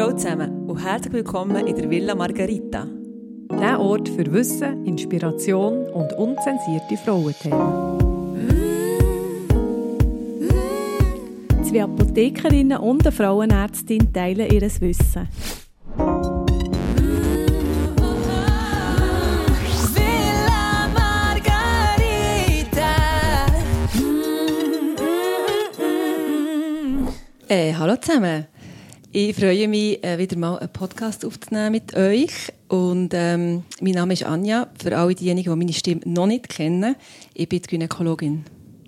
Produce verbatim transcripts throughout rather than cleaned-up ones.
Ciao zusammen und herzlich willkommen in der Villa Margarita. Der Ort für Wissen, Inspiration und unzensierte Frauenthemen. Zwei Apothekerinnen und eine Frauenärztin teilen ihr Wissen. Villa Margarita. Äh, hallo zusammen. Ich freue mich, äh, wieder mal einen Podcast aufzunehmen mit euch. Und, ähm, mein Name ist Anja, für alle diejenigen, die meine Stimme noch nicht kennen. Ich bin die Gynäkologin.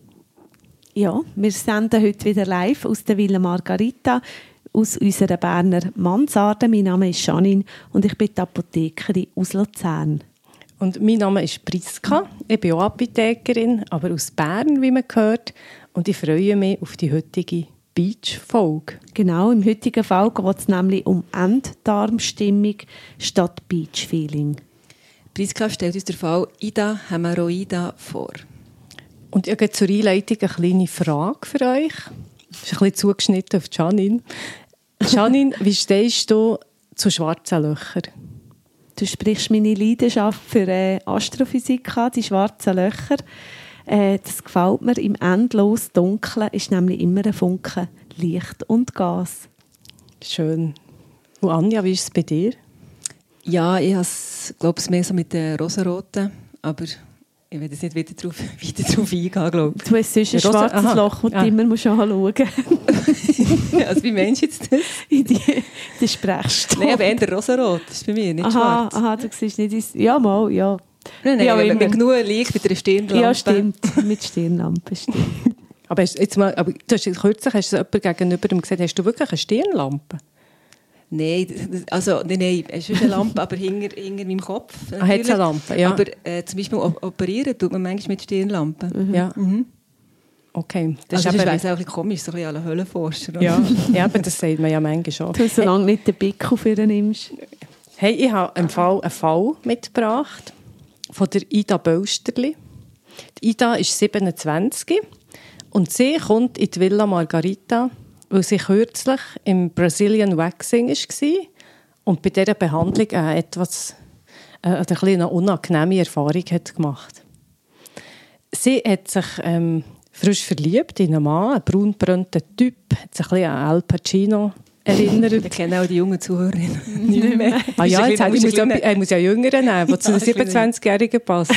Ja, wir senden heute wieder live aus der Villa Margarita, aus unserer Berner Mansarde. Mein Name ist Janine und ich bin die Apothekerin aus Luzern. Und mein Name ist Priska. Ich bin auch Apothekerin, aber aus Bern, wie man hört. Und ich freue mich auf die heutige Beach-Folge. Genau, im heutigen Fall geht es nämlich um Enddarmstimmung statt Beach-Feeling. Priska stellt uns den Fall Ida Hämorrhoida vor. Und ich habe zur Einleitung eine kleine Frage für euch. Das ist ein bisschen zugeschnitten auf Janine. Janine, wie stehst du zu schwarzen Löchern? Du sprichst meine Leidenschaft für äh, Astrophysik an, die schwarzen Löcher. Äh, das gefällt mir. Im endlos Dunklen ist nämlich immer ein Funken Licht und Gas. Schön. Und Anja, wie ist es bei dir? Ja, ich habe es, glaube ich, mehr so mit den rosaroten, aber ich werde jetzt nicht wieder darauf, weiter darauf eingehen, glaube ich. Du hast sonst ein Rosa- schwarzes Aha. Loch, das du Ah. immer musst anschauen musst. Also, wie meinst du jetzt das? In die, die Sprechstunde. Nein, aber eher rosarot. Das ist bei mir nicht aha, schwarz. aha, du siehst nicht ins... Ja, mal, ja. Nein, nein, Ja, wenn immer. man genug Licht mit einer Stirnlampe. Ja, stimmt. Mit Stirnlampe, stimmt. Aber, hast, jetzt mal, aber du hast, kürzlich hast du jemand gegenüber ihm gesagt, hast du wirklich eine Stirnlampe? Nein, das- also, nein, nein, es ist eine Lampe, aber hinter, hinter meinem Kopf. Ah, hat natürlich. eine Lampe, ja. Aber äh, zum Beispiel op- operieren tut man manchmal mit Stirnlampen. Mhm. Ja. Mhm. Okay. Das Das also, ist das eben, ist auch ein bisschen komisch, so ein bisschen à la Höhlenforscher. ja, ja, aber das sagt man ja manchmal schon. Du, solange nicht den Pickel für ihn nimmst. Hey, ich habe einen Fall, einen Fall mitgebracht von der Ida Bölsterli. Die Ida ist siebenundzwanzig und sie kommt in die Villa Margarita, weil sie kürzlich im Brazilian Waxing war und bei dieser Behandlung äh, etwas, äh, eine kleine unangenehme Erfahrung hat gemacht. Sie hat sich ähm, frisch verliebt in einen Mann, einen braunbrönten Typ, hat sich ein bisschen an Al Pacino erinnert. Ich kenne auch die jungen Zuhörerinnen nicht mehr. Ah ja, jetzt Ist ich muss, ein ja, ich muss ja Jüngere nehmen, der zu den Ja, siebenundzwanzigjährigen passt.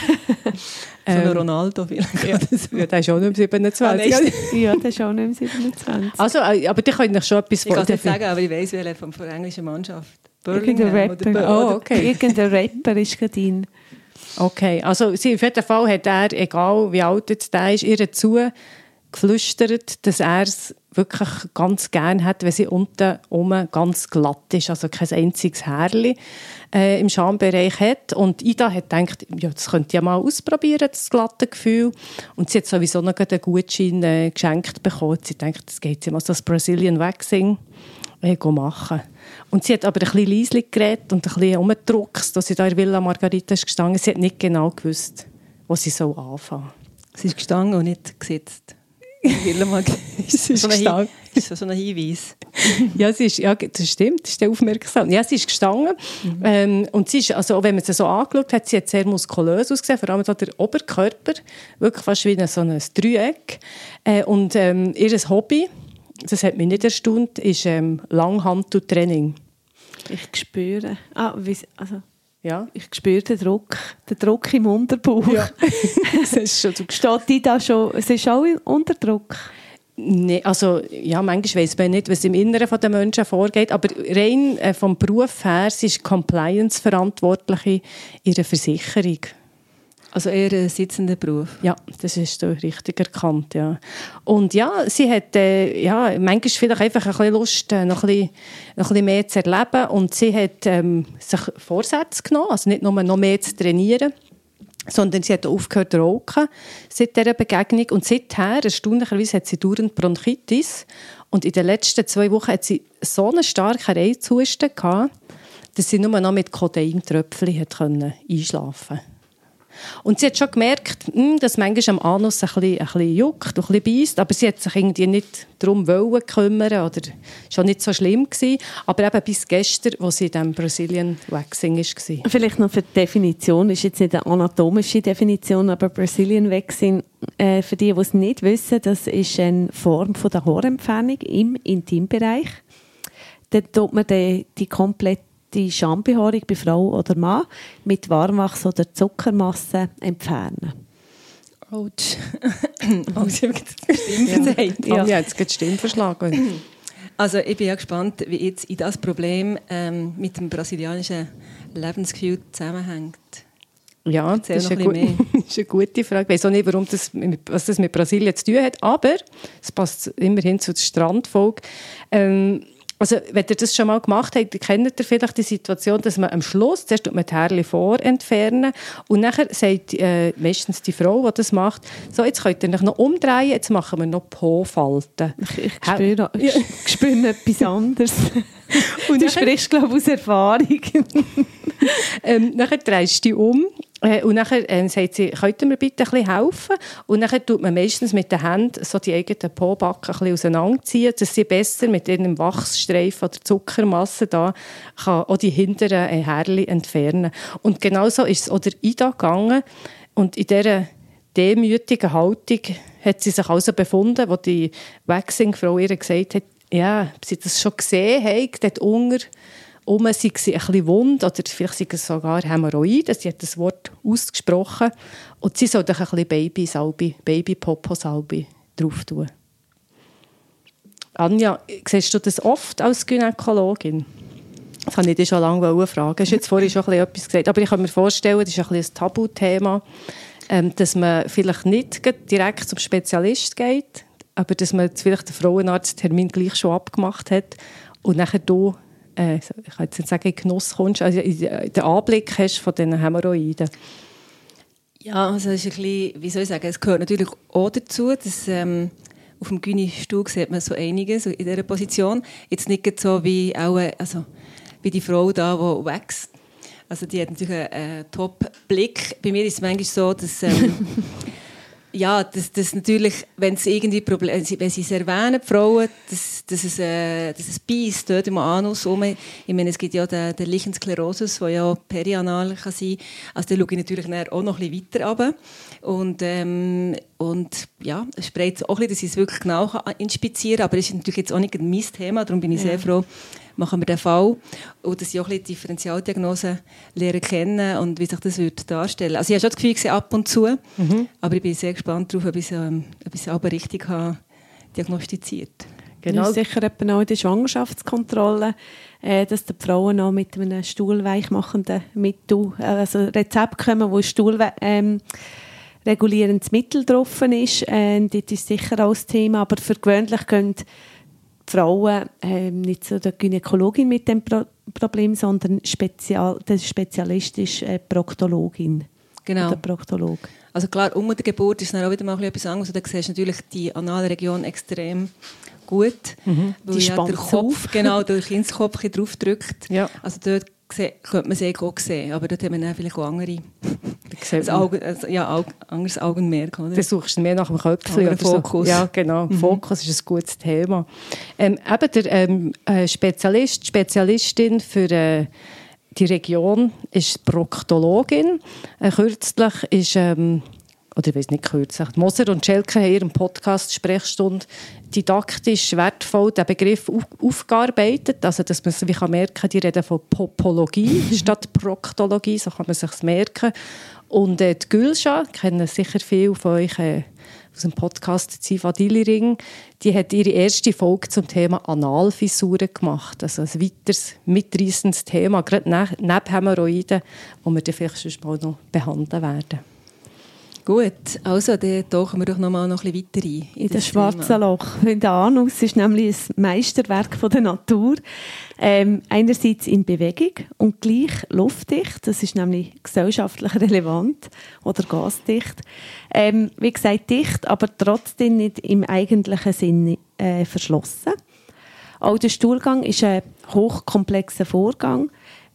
So ein Ähm, Ronaldo vielleicht. ja, ja, der ist auch nicht siebenundzwanzig. Ah, nein, Ja, das ist auch nicht im siebenundzwanzig. Also, äh, aber die können euch schon etwas Ich kann es nicht vorstellen. sagen, aber ich weiss, welcher von der englischen Mannschaft. Irgendein Birmingham Rapper. oder Oh, oder- okay. Irgendein Rapper ist gerade in. Okay, also sie, auf jeden Fall hat er, egal wie alt jetzt der ist, ihr zu geflüstert, dass er es wirklich ganz gerne hat, wenn sie unten oben ganz glatt ist, also kein einziges Härchen äh, im Schambereich hat. Und Ida hat gedacht, ja, das könnte ich ja mal ausprobieren, das glatte Gefühl. Und sie hat sowieso noch einen Gutschein äh, geschenkt bekommen. Sie denkt, das geht sie mal so das Brazilian Waxing äh, machen. Und sie hat aber ein bisschen leislich geredet und ein bisschen umgedruckst, als sie da in Villa Margarita ist gestanden. Sie hat nicht genau gewusst, wo sie so anfangen Sie ist gestanden und nicht gesetzt. Villa Margarita. Sie ist so ein Hin- gestanden. ist so ein Hinweis. Ja, sie ist, ja, das stimmt, das ist der aufmerksam. Ja, sie ist gestanden. Mhm. Ähm, und sie ist, also, wenn man sie so angeschaut hat, sie hat sehr muskulös ausgesehen, vor allem so der Oberkörper, wirklich fast wie ein, so ein Dreieck. Äh, und ähm, ihr Hobby, das hat mich nicht erstaunt, ist ähm, Langhanteltraining. Ich spüre. Ah, wie, also, Ja. ich spüre den Druck. Den Druck im Unterbauch. Ja. Das ist schon so. Steht die da schon? Es ist auch unter Druck. Nee, also, ja, manchmal weiss man nicht, was im Inneren der Menschen vorgeht, aber rein äh, vom Beruf her, sie ist Compliance-Verantwortliche in einer Versicherung. Also eher ein sitzender Beruf. Ja, das ist so richtig erkannt, ja. Und ja, sie hat äh, ja, manchmal vielleicht einfach ein bisschen Lust, äh, noch, ein bisschen, noch ein bisschen mehr zu erleben. Und sie hat ähm, sich Vorsätze genommen, also nicht nur noch mehr zu trainieren, sondern sie hat aufgehört zu rauchen seit dieser Begegnung. Und seither, erstaunlicherweise, hat sie dauernd Bronchitis. Und in den letzten zwei Wochen hat sie so einen starken Reizhusten gehabt, dass sie nur noch mit Kodeintröpfchen einschlafen konnte. Und sie hat schon gemerkt, mh, dass manchmal am Anus ein bisschen, ein bisschen juckt und ein bisschen beisst, aber sie hat sich irgendwie nicht darum wollen kümmern oder schon nicht so schlimm gewesen. Aber eben bis gestern, wo sie in diesem Brazilian Waxing war. Vielleicht noch für die Definition, ist jetzt nicht eine anatomische Definition, aber Brazilian Waxing, äh, für die, die es nicht wissen, das ist eine Form von der Haarentfernung im Intimbereich. Dort tut man die, die komplette Schambehaarung bei Frau oder Mann mit Warmwachs oder Zuckermasse entfernen. Autsch. Oh, sie hat Stimme gesagt. Ja, ja, jetzt geht die Stimme verschlagen. Also ich bin ja gespannt, wie jetzt in das Problem ähm, mit dem brasilianischen Lebensgefühl zusammenhängt. Ja, das ist, eine gut, das ist eine gute Frage. Ich weiß auch nicht, warum das, was das mit Brasilien zu tun hat, aber es passt immerhin zu der Strandfolge. Ähm, Also, wenn ihr das schon mal gemacht habt, kennt ihr vielleicht die Situation, dass man am Schluss zuerst die Härchen vor entfernen und nachher sagt äh, meistens die Frau, die das macht, so, jetzt könnt ihr euch noch umdrehen, jetzt machen wir noch Po-Falten. Ich, ich spüre, ich spüre etwas anderes. Und du sprichst, glaube ich, aus Erfahrung. ähm, nachher drehst du dich um. Und nachher äh, sagt sie, könnt ihr mir bitte ein bisschen helfen? Und nachher tut man meistens mit den Händen so die eigenen Po-Backen ein bisschen auseinanderziehen, dass sie besser mit ihrem Wachsstreifen oder Zuckermasse da kann auch die hinteren äh, Härchen entfernen. Und genau so ist es auch der Ida gegangen. Und in dieser demütigen Haltung hat sie sich also befunden, wo die Waxing-Frau ihr gesagt hat, ja, sie das schon gesehen hat, dort unter um sie ein bisschen wund oder vielleicht sind es sogar Hämorrhoiden. Sie hat das Wort ausgesprochen. Und sie soll doch ein bisschen Baby-Salbe, Baby-Popo-Salbe drauf tun. Anja, siehst du das oft als Gynäkologin? Das wollte ich dich schon lange fragen. Du hast jetzt vorhin schon ein bisschen etwas gesagt. Aber ich kann mir vorstellen, das ist ein bisschen ein Tabuthema, dass man vielleicht nicht direkt zum Spezialist geht, aber dass man vielleicht den Frauenarzttermin gleich schon abgemacht hat und nachher du Äh, ich kann jetzt nicht sagen, in Genuss kommst, also den Anblick hast von diesen Hämorrhoiden. Ja, also das ist ein bisschen, wie soll ich sagen, es gehört natürlich auch dazu, dass ähm, auf dem Gyni-Stuhl sieht man so einiges in dieser Position. Jetzt nicht so wie, auch, also, wie die Frau da, die wächst. Also die hat natürlich einen äh, Top-Blick. Bei mir ist es manchmal so, dass... Ähm, ja, dass, dass natürlich, wenn es irgendwie Probleme, wenn sie es erwähnen, die Frauen, dass, dass es, äh, dass es beißt dort im Anus rum. Ich meine, es gibt ja den, den Lichen Sklerosus, der ja perianal kann sein. Also da schaue ich natürlich auch noch ein bisschen weiter runter. Und, ähm, und ja, es spreit auch ein bisschen, dass ich es wirklich genau inspizieren kann. Aber es ist natürlich jetzt auch nicht mein Thema, darum bin ich ja. sehr froh, machen wir den Fall und dass ich auch ein bisschen die Differentialdiagnose lernen kennen und wie sich das wird darstellen. Also ich habe schon das Gefühl, ich sehe ab und zu, mhm. aber ich bin sehr gespannt darauf, ob ich es ähm, aber richtig habe diagnostiziert. Genau. Ja, sicher auch in der Schwangerschaftskontrolle, äh, dass die Frauen auch mit einem stuhlweichmachenden Mittel, also Rezept kommen, wo Stuhl ähm, regulierendes Mittel drauf ist. Äh, das ist sicher auch das Thema, aber für gewöhnlich können die Frauen äh, nicht so der Gynäkologin mit dem Pro- Problem, sondern Spezial- der Spezialist ist äh, Proktologin. Genau. Oder Proktolog. Also klar, unter der Geburt ist dann auch wieder mal etwas anderes. Da siehst du natürlich die anale Region extrem gut. Mhm. Weil die ja der Kopf, genau, der Kindskopf drauf drückt. Ja. Also dort könnte man es auch sehen, aber dort haben wir dann vielleicht auch andere also Augen, also, ja, Augen, anderes Augenmerk. Oder? Du suchst mehr nach dem Köpfchen. Oder Fokus. So. Ja, genau. Mhm. Fokus ist ein gutes Thema. Ähm, eben der ähm, Spezialist, Spezialistin für äh, die Region ist Proktologin. Äh, kürzlich ist... Ähm, oder ich weiss nicht kürzlich, Moser und Schelker haben ihren Podcast «Sprechstunde» didaktisch wertvoll den Begriff auf, aufgearbeitet, also dass man es wie kann merken, die reden von Popologie statt Proktologie, so kann man sich merken. Und äh, die Gülscha, kennen sicher viele von euch äh, aus dem Podcast «Ziva Diliring», die hat ihre erste Folge zum Thema Analfissuren gemacht, also ein weiteres mitreissendes Thema, gerade ne- neben Hämorrhoiden, das wir dann vielleicht sonst mal noch behandeln werden. Gut, also dann tauchen wir doch noch mal noch ein bisschen weiter ein. In, in das schwarze Loch. Der Anus ist nämlich ein Meisterwerk von der Natur. Ähm, einerseits in Bewegung und gleich luftdicht. Das ist nämlich gesellschaftlich relevant. Oder gasdicht. Ähm, wie gesagt, dicht, aber trotzdem nicht im eigentlichen Sinne äh, verschlossen. Auch der Stuhlgang ist ein hochkomplexer Vorgang.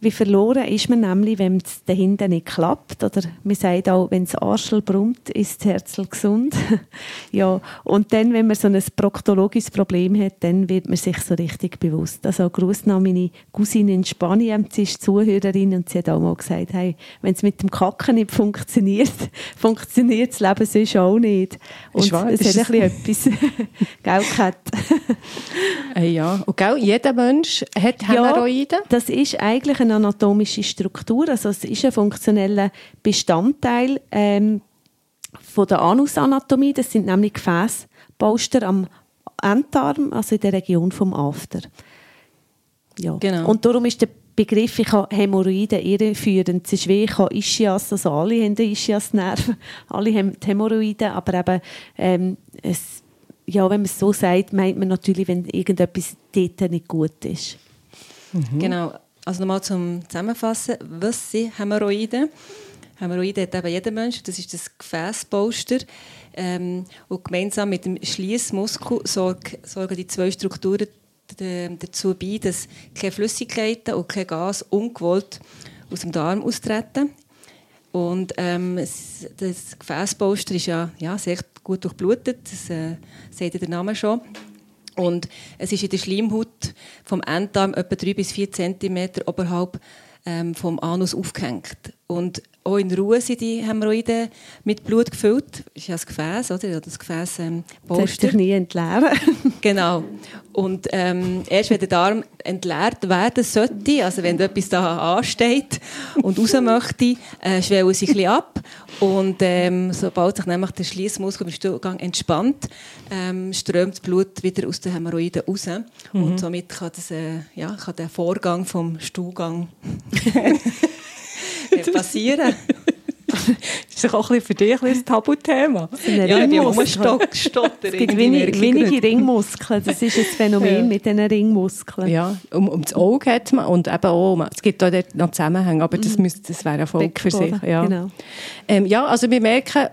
wie verloren ist man nämlich, wenn es dahinter nicht klappt. Oder man sagt auch, wenn das Arschel brummt, ist das Herzl gesund. Ja, und dann, wenn man so ein proktologisches Problem hat, dann wird man sich so richtig bewusst. Also Gruß an meine Cousine in Spanien, sie ist Zuhörerin und sie hat auch mal gesagt, hey, wenn es mit dem Kacken nicht funktioniert, funktioniert das Leben sonst auch nicht. Und es hat ein bisschen etwas Geld gehabt. Ja, und gell, jeder Mensch hat Hämorrhoiden? Ja, das ist eigentlich eine anatomische Struktur, also es ist ein funktioneller Bestandteil ähm, von der Anusanatomie. Das sind nämlich Gefäßpolster am Endarm, also in der Region vom After. Ja. Genau. Und darum ist der Begriff, ich habe Hämorrhoiden irreführend. Es ist wie, ich habe Ischias, also alle haben den Ischiasnerv, alle haben die Hämorrhoiden, aber eben, ähm, es, ja, wenn man es so sagt, meint man natürlich, wenn irgendetwas dort nicht gut ist. Mhm. Genau. Also nochmal zum Zusammenfassen, was sind Hämorrhoiden? Hämorrhoiden hat eben jeder Mensch, das ist das Gefäßpolster. Ähm, und gemeinsam mit dem Schliessmuskel sorgen, sorgen die zwei Strukturen dazu bei, dass keine Flüssigkeiten und kein Gas ungewollt aus dem Darm austreten. Und ähm, das Gefäßpolster ist ja, ja sehr gut durchblutet, das äh, sagt ja der Name schon. Und es ist in der Schleimhaut vom Enddarm etwa drei bis vier Zentimeter oberhalb ähm, vom Anus aufgehängt. Und auch in Ruhe sind die Hämorrhoiden mit Blut gefüllt. Das ist ja das Gefäß, oder? Das Gefäß ähm, Polster. Das nie entleeren. Genau. Und ähm, erst wenn der Darm entleert werden sollte, also wenn etwas da ansteht und raus möchte, äh, schwellen sie ein bisschen ab. Und ähm, sobald sich nämlich der Schliessmuskel im Stuhlgang entspannt, ähm, strömt das Blut wieder aus den Hämorrhoiden raus. Mhm. Und somit kann, das, äh, ja, kann der Vorgang vom Stuhlgang passieren. Das ist auch ein bisschen für dich ein Tabuthema. Ja, die Umstotter. Es gibt wenig, wenige Ringmuskeln. Das ist ein Phänomen ja. mit diesen Ringmuskeln. Ja, um, um das Auge hat man und eben auch, es gibt auch dort noch Zusammenhänge, aber das, müsste, das wäre ein Volk für sich. Ja. Genau. Ähm, ja, also wir merken,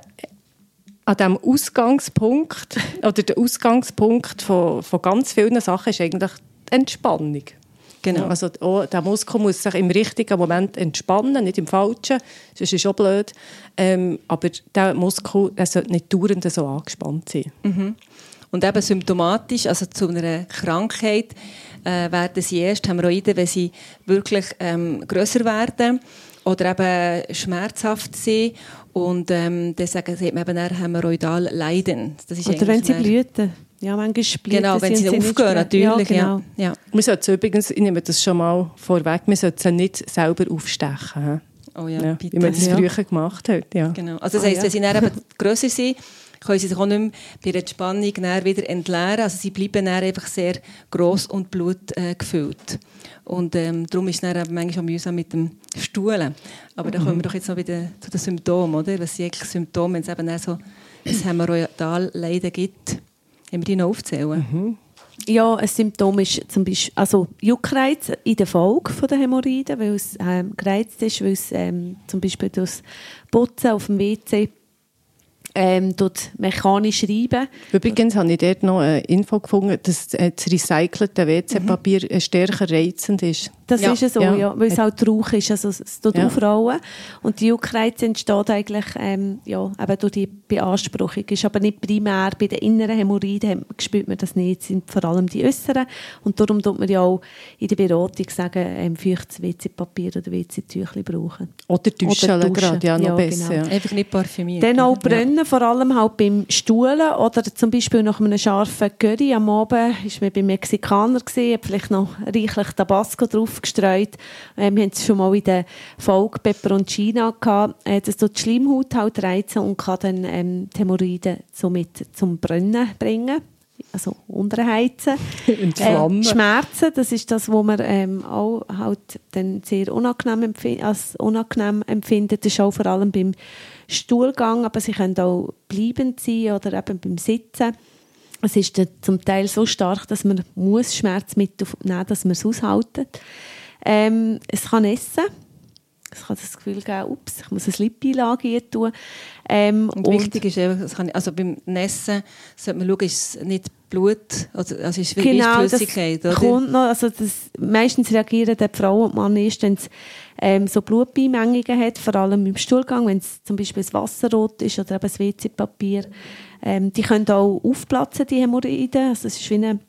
an diesem Ausgangspunkt, oder der Ausgangspunkt von, von ganz vielen Sachen ist eigentlich die Entspannung. Genau. Also auch der Muskel muss sich im richtigen Moment entspannen, nicht im falschen, das ist auch blöd. Ähm, aber der Muskel der sollte nicht dauernd so angespannt sein. Mhm. Und eben symptomatisch, also zu einer Krankheit, äh, werden sie erst Hämorrhoiden, wenn sie wirklich ähm, grösser werden oder eben schmerzhaft sind. Und ähm, dann sagt man eben Hämorrhoidal leiden. Das ist oder wenn sie blüten. Ja, manchmal splitten genau, wenn sie, sie aufgehen, natürlich. Ja, genau. ja. Wir sollten übrigens, ich nehme das schon mal vorweg, wir sollten sie nicht selber aufstechen. Oh ja, ja bitte. Wie man das ja. früher gemacht hat. Ja. Genau. Also das heisst, ah, ja. wenn sie dann eben grösser sind, können sie sich auch nicht mehr bei der Entspannung wieder entleeren. Also sie bleiben dann einfach sehr gross und blutgefüllt. Äh, und ähm, darum ist es dann manchmal auch mühsam mit dem Stuhlen. Aber mhm. da kommen wir doch jetzt noch wieder zu den Symptomen, oder? Was sind eigentlich Symptome, wenn es eben dann so ein Hämorrhoidalleiden gibt? Haben wir die noch aufzählen? Mhm. Ja, ein Symptom ist zum Beispiel also Juckreiz in der Folge der Hämorrhoiden, weil es ähm, gereizt ist, weil es ähm, zum Beispiel durch Putzen auf dem W C ähm, dort mechanisch reiben. Übrigens habe ich dort noch eine Info gefunden, dass das recycelte W C-Papier mhm. stärker reizend ist. Das ja. ist ja so, ja. ja weil es halt Rauch ist, also es tut ja. aufrollen. Und die Juckreiz entsteht eigentlich ähm, ja, eben durch die Beanspruchung. Ist aber nicht primär bei den inneren Hämorrhoiden, spürt man das nicht, es sind vor allem die äußeren. Und darum tut man ja auch in der Beratung sagen, ähm, feuchtes W C-Papier oder W C-Tüchli brauchen. Oder duschen gerade, ja, noch ja, besser. Genau. Ja. Einfach nicht parfümiert. Dann auch brennen, ja. vor allem halt beim Stuhlen oder zum Beispiel nach einem scharfen Curry am Abend, ist man beim Mexikaner gesehen, hat vielleicht noch reichlich Tabasco drauf gestreut. Äh, wir haben es schon mal in der Folge Peperoncino gehabt, äh, dass dort die Schleimhaut halt reizen und kann dann ähm, die Hämorrhoiden somit zum Brennen bringen. Also unterheizen. äh, Schmerzen, das ist das, was man ähm, auch halt dann sehr unangenehm, empf- als unangenehm empfindet. Das ist auch vor allem beim Stuhlgang, aber sie können auch bleibend sein oder eben beim Sitzen. Es ist zum Teil so stark, dass man muss Schmerzmittel nehmen muss, dass man es aushaltet. Ähm, es kann essen. Es kann das Gefühl geben, ups, ich muss eine Lippeilage tun. Ähm, und, und wichtig ist einfach, also beim Essen sollte man schauen, ist es nicht Blut, also, also ist, genau, ist Flüssigkeit, das oder? Kommt noch, also das, meistens reagieren die Frau und Mann erst, wenn es ähm, so Blutbeimengungen hat, vor allem im Stuhlgang, wenn es zum Beispiel das Wasser rot ist oder eben das W C-Papier. Ähm, die können auch aufplatzen, die Hämorrhoiden. Also es ist wie eine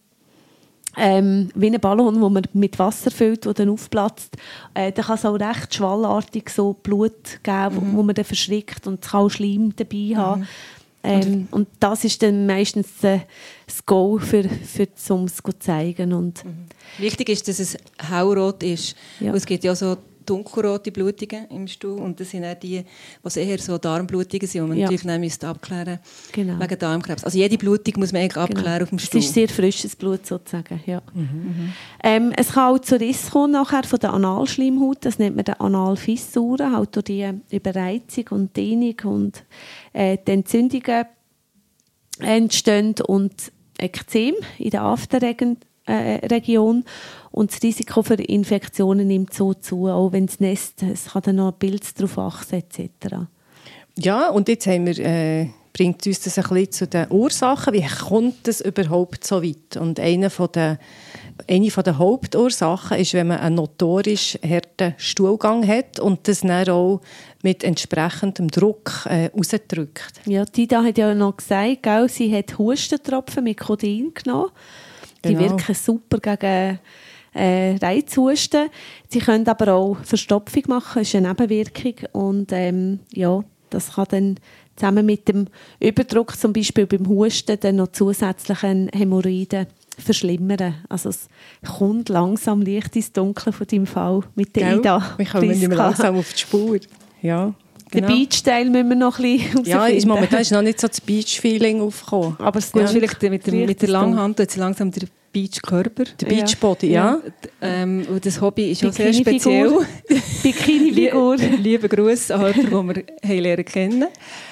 Ähm, wie ein Ballon, den man mit Wasser füllt, der dann aufplatzt. Äh, da kann es auch recht schwallartig so Blut geben, mhm. wo, wo man dann verschrickt und es kann auch Schleim dabei haben. Mhm. Ähm, und das ist dann meistens äh, das Go, für, für, um es zu zeigen. Und mhm. Wichtig ist, dass es hellrot ist. Ja. Es gibt ja so dunkelrote Blutungen im Stuhl und das sind auch die, die eher so Darmblutungen sind, die man ja. natürlich dann müsste abklären genau. wegen Darmkrebs. Also jede Blutung muss man eigentlich abklären genau. auf dem Stuhl. Es ist sehr frisches Blut sozusagen. Ja. Mhm. Mhm. Ähm, es kann auch zu Riss kommen nachher von der Analschleimhaut, das nennt man die Analfissuren, halt durch die Überreizung und Dehnung und äh, die Entzündungen entstehen und Ekzem in der Afterregion Region. Und das Risiko für Infektionen nimmt so zu, auch wenn es Nest, es kann dann noch Pilz drauf wachsen et cetera. Ja, und jetzt haben wir, äh, bringt uns das ein bisschen zu den Ursachen. Wie kommt es überhaupt so weit? Und eine von der, eine von der Hauptursachen ist, wenn man einen notorisch harten Stuhlgang hat und das dann auch mit entsprechendem Druck äh, rausdrückt. Ja, Tida hat ja noch gesagt, gell, sie hat Hustentropfen mit Codein genommen. Die genau. wirken super gegen äh, Reizhusten. Sie können aber auch Verstopfung machen, das ist eine Nebenwirkung. Und ähm, ja, das kann dann zusammen mit dem Überdruck, zum Beispiel beim Husten, dann noch zusätzliche Hämorrhoiden verschlimmern. Also es kommt langsam leicht ins Dunkle von deinem Fall mit der Gell? Ida. Wir kommen nicht mehr langsam auf die Spur. Ja. Genau. Den Beach-Teil müssen wir noch ein bisschen ja, ist momentan ist noch nicht so das Beach-Feeling aufgekommen. Aber es ja. ist vielleicht mit der, mit der Langhand jetzt langsam der Beach-Körper. Der Beach-Body, ja. ja. Ähm, und das Hobby ist auch sehr speziell. Bikini-Figur. Lieber Gruß an jemanden, den wir lernen kennen.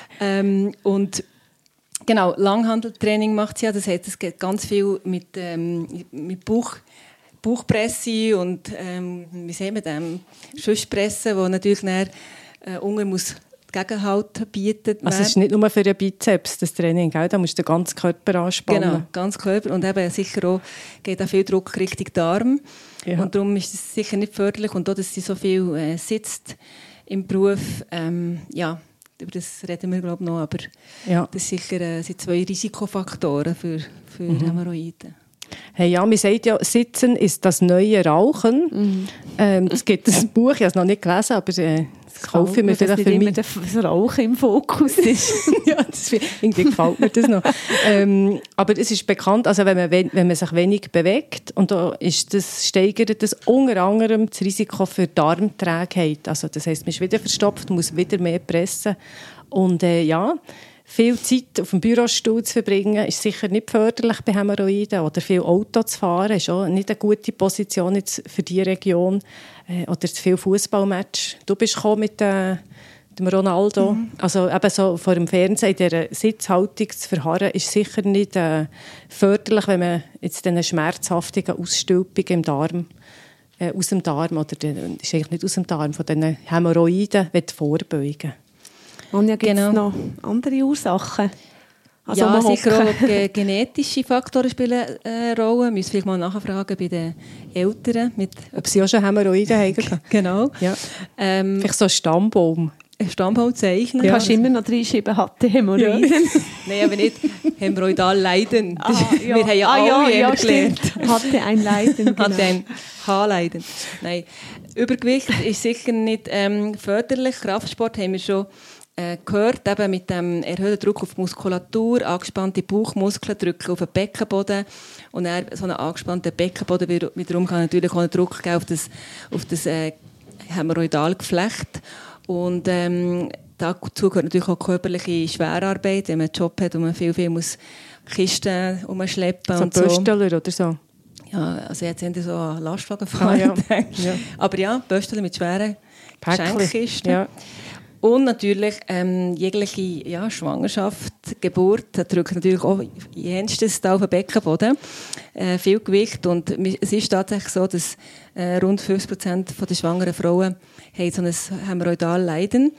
Ähm, und genau, Langhanteltraining macht sie ja. Das heißt, es geht ganz viel mit, ähm, mit Bauch, Bauchpresse und ähm, wie sehen wir das? Schüsspresse, wo natürlich dann Äh, unten muss Gegenhalt bieten. Also es ist nicht nur für den Bizeps, das Training, gell? Da musst du den ganzen Körper anspannen. Genau, ganz Körper. Und eben sicher auch geht auch viel Druck Richtung Darm. Ja. Und darum ist es sicher nicht förderlich. Und auch, dass sie so viel äh, sitzt im Beruf, ähm, ja, über das reden wir glaube ich noch, aber ja. das sicher, äh, sind zwei Risikofaktoren für, für mhm. Hämorrhoiden. Hey, ja, man sagt ja, Sitzen ist das neue Rauchen. Mhm. Ähm, es gibt ein Buch, ich habe es noch nicht gelesen, aber äh, das kaufe ich mir vielleicht für mich. Das Rauchen im Fokus ist. ja, das, irgendwie gefällt mir das noch. ähm, aber es ist bekannt, also wenn man, wenn man sich wenig bewegt, und da ist das, steigert das unter anderem das Risiko für Darmträgheit. Also das heisst, man ist wieder verstopft, muss wieder mehr pressen. Und äh, ja, viel Zeit auf dem Bürostuhl zu verbringen, ist sicher nicht förderlich bei Hämorrhoiden. Oder viel Auto zu fahren, ist auch nicht eine gute Position jetzt für diese Region. Äh, oder zu viel Fußballmatch. Du bist gekommen mit äh, dem Ronaldo. Mhm. Also eben so vor dem Fernsehen in dieser Sitzhaltung zu verharren, ist sicher nicht äh, förderlich, wenn man jetzt diese schmerzhaftigen Ausstülpungen im Darm, äh, aus dem Darm, oder den, ist eigentlich nicht aus dem Darm, von diesen Hämorrhoiden vorbeugen. Und ja, gibt es genau. noch andere Ursachen? Also ja, sicher auch ge- genetische Faktoren spielen eine äh, Rolle. Wir müssen vielleicht mal nachfragen bei den Eltern. Mit ob sie auch schon Hämorrhoiden haben. Genau. Ja. Ähm, vielleicht so ein Stammbaum. Ein Stammbaum zeichnen. Du kannst immer noch reinschreiben, hatte Hämorrhoiden. Ja. Nein, aber nicht hämorrhoidal leiden. Ah, ja. Wir haben ja ah, alle ja, ja, gelernt. Hatte ein Leiden. Genau. Hatte ein Haarleiden. Nein. Übergewicht ist sicher nicht ähm, förderlich. Kraftsport haben wir schon äh, gehört, eben mit dem erhöhten Druck auf die Muskulatur, angespannte Bauchmuskeln drücken auf den Beckenboden und dann so einen angespannten Beckenboden wiederum kann natürlich auch einen Druck geben auf das, auf das äh, Hämorrhoidalgeflecht. Und ähm, dazu gehört natürlich auch körperliche Schwerarbeit, wenn man einen Job hat und man viel, viel muss Kisten umschleppen so und so. Bösteler oder so? Ja, also jetzt sind so an Lastwagenfahrer. Ah, ja. ja. Aber ja, Bösteler mit schweren Geschenkkisten. Ja. Und natürlich ähm, jegliche ja, Schwangerschaft, Geburt, das drückt natürlich auch jenstes auf den Beckenboden. Äh, viel Gewicht. Und es ist tatsächlich so, dass äh, rund fünfzig Prozent der schwangeren Frauen haben so ein Hämorrhoidal Leiden.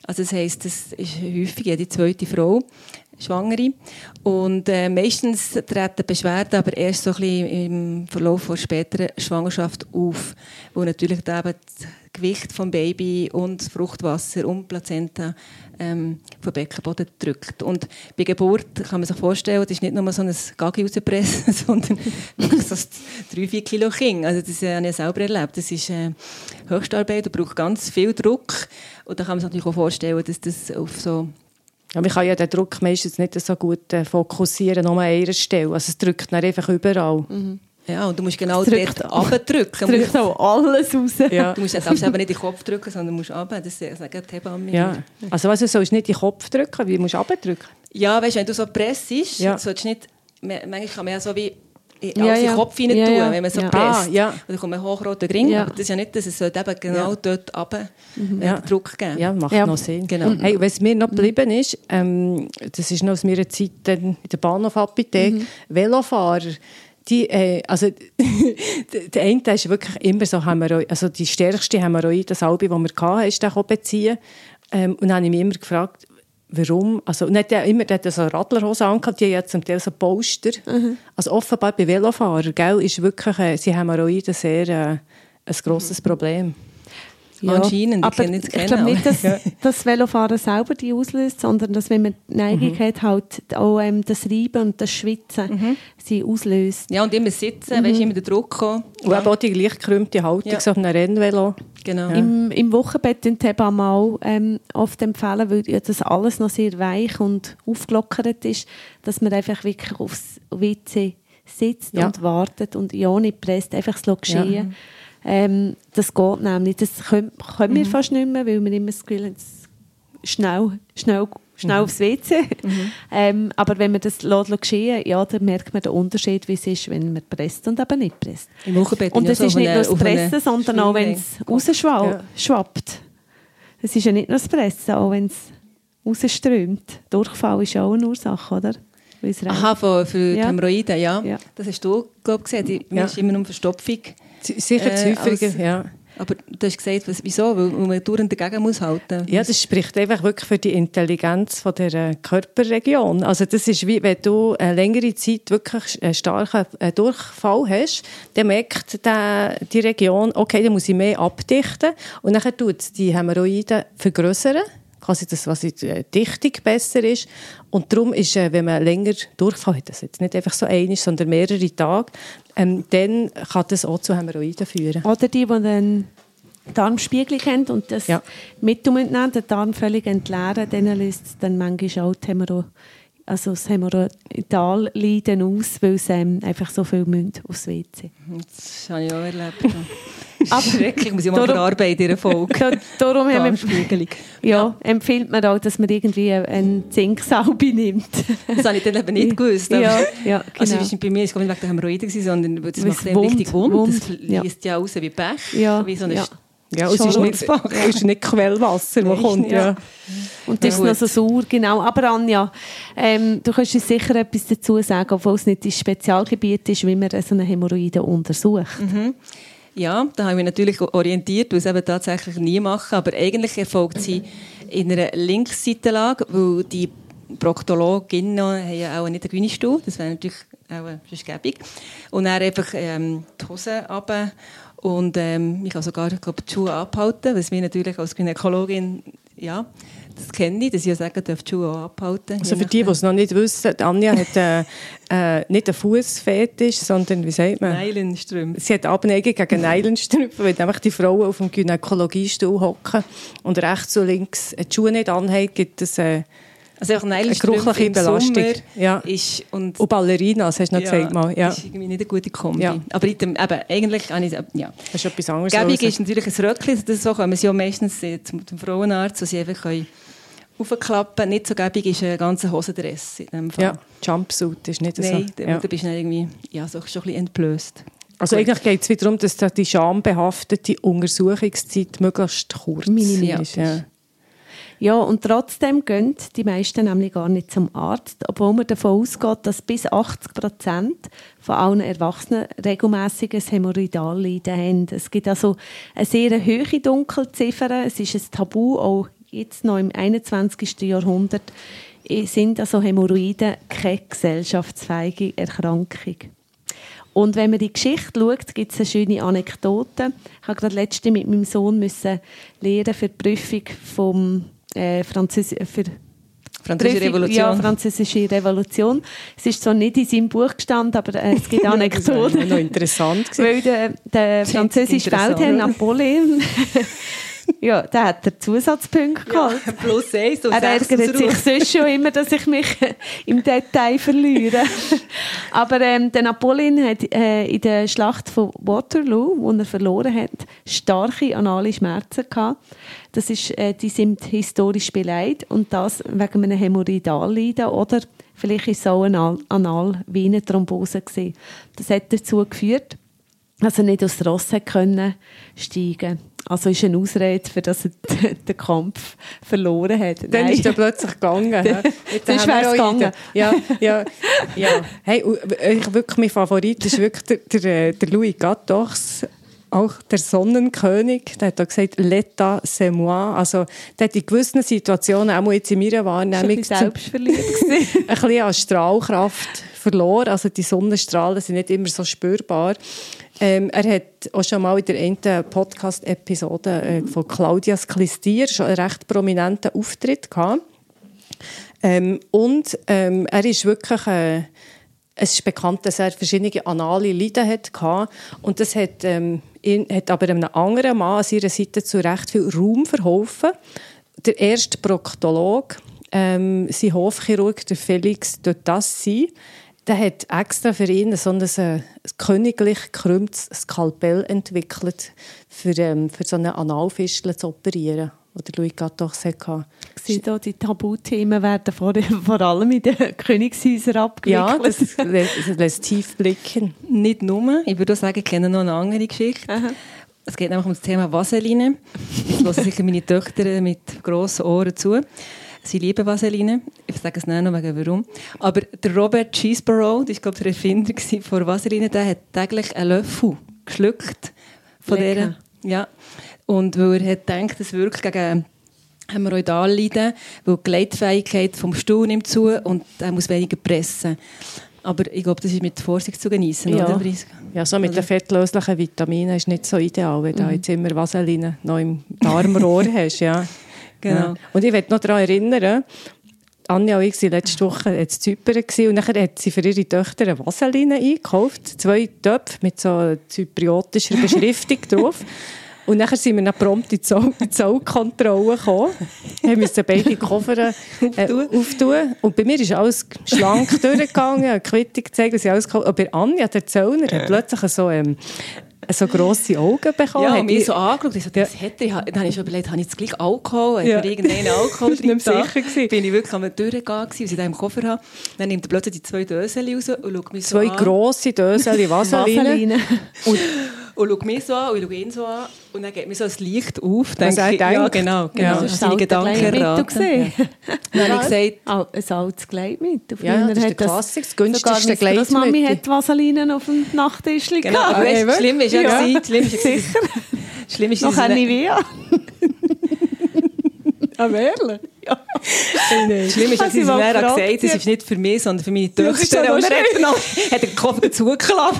Also das heisst, das ist häufig jede zweite Frau, Schwangere. Und äh, meistens treten Beschwerden aber erst so ein bisschen im Verlauf der späteren Schwangerschaft auf, wo natürlich da eben das Gewicht vom Baby und das Fruchtwasser und Plazenta ähm, vom Beckenboden drückt. Und bei Geburt kann man sich vorstellen, das ist nicht nur so ein Gaggi rauspressen, sondern wirklich so drei, vier Kilo Kind. Also das habe ich selber erlebt. Das ist äh, Höchstarbeit, da braucht ganz viel Druck. Und da kann man sich natürlich auch vorstellen, dass das auf so... Ja, man kann ja den Druck meistens nicht so gut äh, fokussieren, nur an einer Stelle. Also es drückt dann einfach überall. Mhm. Ja, und du musst genau dort runterdrücken. Es drückt auch alles raus. Ja. Du musst jetzt eben nicht in den Kopf drücken, sondern musst runter. Das sagen die Hebammen. Ja. Also was, du sollst nicht in den Kopf drücken, wie musst du runterdrücken? Ja, weißt du, wenn du so pressst, ja. sollst du nicht... Manchmal kann man ja so wie... alles ja, in den ja. Kopf rein tun, ja, ja. wenn man so ja. presst. Ah, ja. Und dann kommt ein hochroter Ring. Ja. Aber das ist ja nicht, dass es eben genau ja. dort runter mhm. ja. Druck geben. Ja, macht ja. noch Sinn. Genau. Hey, was mir noch geblieben ist, ähm, das ist noch aus meiner Zeit in der Bahnhofapotheke, mhm. Velofahrer, die, äh, also der eine ist wirklich immer so Hämorrhoid, also die stärkste Hämorrhoidensalbe, die wir hatten, ist der beziehen. Ähm, und dann habe ich mich immer gefragt, warum? Also, und hat er immer der hat so Radlerhose angehabt, die haben jetzt zum Teil so Poster. Mhm. Also offenbar bei Velofahrern, gell, ist wirklich, äh, sie Hämorrhoiden sehr äh, ein grosses Problem. Ja, anscheinend, aber ich, ich glaube nicht, dass das Velofahren selber die auslöst, sondern dass, wenn man die Neigung mhm. hat, halt auch ähm, das Reiben und das Schwitzen mhm. sie auslöst. Ja, und immer sitzen, mhm. weißt, immer der Druck kommen. Und ja. auch die gleich gekrümmte Haltung, ja. so auf einem Rennvelo. Genau. Ja. Im, Im Wochenbett in Hebamme auch ähm, oft empfehlen, weil ja, das alles noch sehr weich und aufgelockert ist, dass man einfach wirklich aufs W C sitzt ja. und wartet und ja nicht presst, einfach es geschehen. Ja. Ähm, das geht nämlich. Das können, können wir mhm. fast nicht mehr, weil wir immer das Gefühl haben, schnell, schnell, schnell mhm. aufs W C. Mhm. Ähm, aber wenn man das geschehen lässt, ja, dann merkt man den Unterschied, wie es ist, wenn man presst und eben nicht presst. Im Wochenbett und es ist nicht nur das Pressen, sondern auch, wenn es rausschwappt. Ja. Es ist ja nicht nur das Pressen, auch wenn es rausströmt. Durchfall ist auch eine Ursache, oder? Aha, für, für ja. die Hämorrhoiden, ja. ja. Das hast du, glaube ich, gesehen. Die ja. ist immer um Verstopfung. Sicher zu häufiger, ja. Aber du hast gesagt, was, wieso? Weil man dauernd dagegen muss halten. Ja, das spricht einfach wirklich für die Intelligenz von der Körperregion. Also das ist wie, wenn du eine längere Zeit wirklich einen starken Durchfall hast, dann merkt die, die Region, okay, dann muss ich mehr abdichten und dann tut es die Hämorrhoiden vergrößern. Quasi das, was die Dichtung besser ist. Und darum ist, wenn man länger Durchfall hat, das jetzt nicht einfach so ein, sondern mehrere Tage, ähm, dann kann das auch zu Hämorrhoiden führen. Oder die, die einen Darmspiegel haben und das ja. Mittel mitnehmen, den Darm völlig entleeren, dann löst es dann manchmal auch die Hämorrhoiden, also das Hämorrhoidalleiden aus, weil sie ähm, einfach so viel müssen aufs W C. Das habe ich auch erlebt. Aber schrecklich, muss ich mal verarbeiten in der Folge. Da, darum haben wir, ja, ja. empfiehlt man auch, dass man irgendwie eine Zinksalbe nimmt. Das habe ich dann eben nicht gewusst. Ja, ja, genau. Also bei mir war es nicht wegen der Hämorrhoiden, sondern das macht einem richtig wund. wund. Das liest ja raus wie Pech. Ja, wie so eine ja. Ja, es ist nicht, ja. ist nicht Quellwasser, das kommt. Ja. Ja. Und das ja, ist noch so sauer, genau. Aber Anja, ähm, du kannst uns sicher etwas dazu sagen, obwohl es nicht dein Spezialgebiet ist, wie man so eine Hämorrhoide untersucht. Mhm. Ja, da habe ich mich natürlich orientiert, weil ich es eben tatsächlich nie mache. Aber eigentlich erfolgt sie in einer Linksseitenlage, weil die Proktologinnen haben ja auch nicht einen Gynestuhl. Das wäre natürlich auch sonst gäbig. Und dann einfach ähm, die Hose runter. Und ähm, ich kann sogar glaub, die Schuhe abhalten, was mir natürlich als Gynäkologin, ja, das kenne ich, dass ich ja sagen darf, die Schuhe auch abhalten. Also für die, die es noch nicht wissen, Anja hat äh, äh, nicht einen Fußfetisch, sondern, wie sagt man? Nylonstrümpfe. Sie hat Abneigung gegen Nylonstrümpfe, weil nämlich die Frauen auf dem Gynäkologiestuhl hocken und rechts und links die Schuhe nicht anhaben, gibt es äh, also einfach Nylonstrümpfe im Belastung. Sommer ja. ist... Und, und Ballerinas, hast du noch ja, gesagt mal. Ja, das ist irgendwie nicht eine gute Kombi. Ja. Aber in dem, eben, eigentlich... Ja. Das ist etwas anderes. Gäbig ist natürlich ein Röckchen, das so kommen sie ja meistens zum, zum Frauenarzt, wo sie einfach können aufklappen. Nicht so gäbig ist ein ganzer Hosendress in dem Fall. Ja, Jumpsuit ist nicht Nein, so. Nein, ja. Da bist du irgendwie ja, so, schon ein bisschen entblößt. Also Gut. Eigentlich geht es wieder darum, dass die schambehaftete Untersuchungszeit möglichst kurz minimiert ist. Ja. Ja, und trotzdem gehen die meisten nämlich gar nicht zum Arzt, obwohl man davon ausgeht, dass bis achtzig Prozent von allen Erwachsenen regelmässiges Hämorrhoidalleiden haben. Es gibt also eine sehr hohe Dunkelziffer. Es ist ein Tabu, auch jetzt noch im einundzwanzigsten Jahrhundert, sind also Hämorrhoiden keine gesellschaftsfähige Erkrankung. Und wenn man die Geschichte schaut, gibt es eine schöne Anekdote. Ich habe gerade letzte mit meinem Sohn müssen lernen für die Prüfung vom äh, Französ für Französische Revolution. Ja, Französische Revolution. Es ist zwar nicht in seinem Buch gestanden, aber äh, es gibt Anekdoten. Das war noch interessant. Weil der, der französische Feldherr Napoleon, ja, der hat den Zusatzpunkt gehabt. Ja, plus eins und er ärgert sich sonst schon immer, dass ich mich im Detail verliere. Aber ähm, der Napoleon hat äh, in der Schlacht von Waterloo, wo er verloren hat, starke anale Schmerzen gehabt. Das ist, äh, die sind historisch beleidigt und das wegen einem Hämorrhoidalleiden oder vielleicht ist es auch eine Analvenenthrombose gewesen. Das hat dazu geführt, dass er nicht aus dem Ross können steigen. Also ist eine Ausrede, für dass er den Kampf verloren hat. Dann Nein. ist er plötzlich gegangen. Dann wäre es gegangen. Ja, ja, ja. Hey, wirklich mein Favorit ist wirklich der, der, der Louis Gattox, auch der Sonnenkönig. Der hat auch gesagt, «L'état, c'est moi». Also, der hat in gewissen Situationen, auch jetzt in meiner Wahrnehmung, ein bisschen selbstverliebt gewesen. ein bisschen an Strahlkraft verloren. Also die Sonnenstrahlen sind nicht immer so spürbar. Ähm, er hat auch schon mal in der einen Podcast-Episode äh, von Claudia Sklistier schon einen recht prominenten Auftritt gehabt. Ähm, und ähm, er ist wirklich... Äh, es ist bekannt, dass er verschiedene anale Leiden hatte. Und das hat, ähm, ihn, hat aber einem anderen Mann an seiner Seite zu recht viel Raum verholfen. Der erste Proktolog, ähm, sein Hofchirurg, der Felix de Tassy, der hat extra für ihn so ein, ein königlich gekrümmtes Skalpell entwickelt, für, ähm, für so eine Analfistel zu operieren. Oder Louis Gattox hatte. Da die Tabuthemen werden vor, vor allem in den Königshäusern abgewickelt. Ja, das lässt, das lässt tief blicken. Nicht nur, ich würde auch sagen, ich kenne noch eine andere Geschichte. Aha. Es geht nämlich um das Thema Vaseline. Das hören sicher meine Töchter mit grossen Ohren zu. Sie lieben Vaseline. Ich sage es nicht noch wegen warum. Aber der Robert Cheeseborough, das war glaube ich der Erfinder von Vaseline, der hat täglich einen Löffel geschluckt von dieser. Ja. Und weil er hat gedacht, es wirkt gegen Hämorrhoidalleiden, weil die Gleitfähigkeit vom Stuhl nimmt zu und er muss weniger pressen. Aber ich glaube, das ist mit Vorsicht zu genießen, ja. oder? Ja, so mit den fettlöslichen Vitaminen ist nicht so ideal, wenn mhm. du jetzt immer Vaseline noch im Darmrohr hast. Ja. Genau. Ja. Und ich möchte noch daran erinnern, Anja und ich waren letzte Woche in Zypern und nachher hat sie für ihre Töchter eine Vaseline eingekauft, zwei Töpfe mit so zypriotischer Beschriftung drauf. Und dann sind wir dann prompt in die Zollkontrolle gekommen. Wir mussten beide Koffer äh, auftun. Und bei mir ist alles schlank durchgegangen, eine Quittung gezeigt, was ich alles gekauft habe. Aber bei Anja, der Zöllner, hat plötzlich so, ähm, so grosse Augen bekommen. Ja, hat und mir so angeschaut. Ich so, das ja. hätte ich. Dann habe ich schon überlegt, habe ich jetzt gleich Alkohol? Ja. Hat mir irgendeinen Alkohol drin gedacht? Bin ich wirklich am Durchgehen gewesen, was ich da im Koffer habe. Dann nimmt er plötzlich die zwei Dösel raus und schaut mich so zwei an. Zwei grosse Dösel Vaseline. und Und schaue mich so an und ich schaue ihn so an. Und dann geht mir so ein Licht auf. Was er denkt. Ja, genau. genau. Ja. Das ist seine Gedankenrate. Ja. Dann habe ich gesagt... Ein altes Gleitmittel. Ja, das ist der Klassik, das günstigste Gleitmittel. Mami hat Vaseline auf dem Nachttisch liegen. Genau, aber weißt, ja, schlimm ist ja, ja. gewesen, schlimm ist ja sicher. Schlimm ist noch eine Nivea. Ah, ehrlich? Ja. Schlimm ist, dass sie mir gesagt hat, es ist nicht für mich, sondern für meine Töchter. Ja, und dann hat er den Koffer zugeklappt.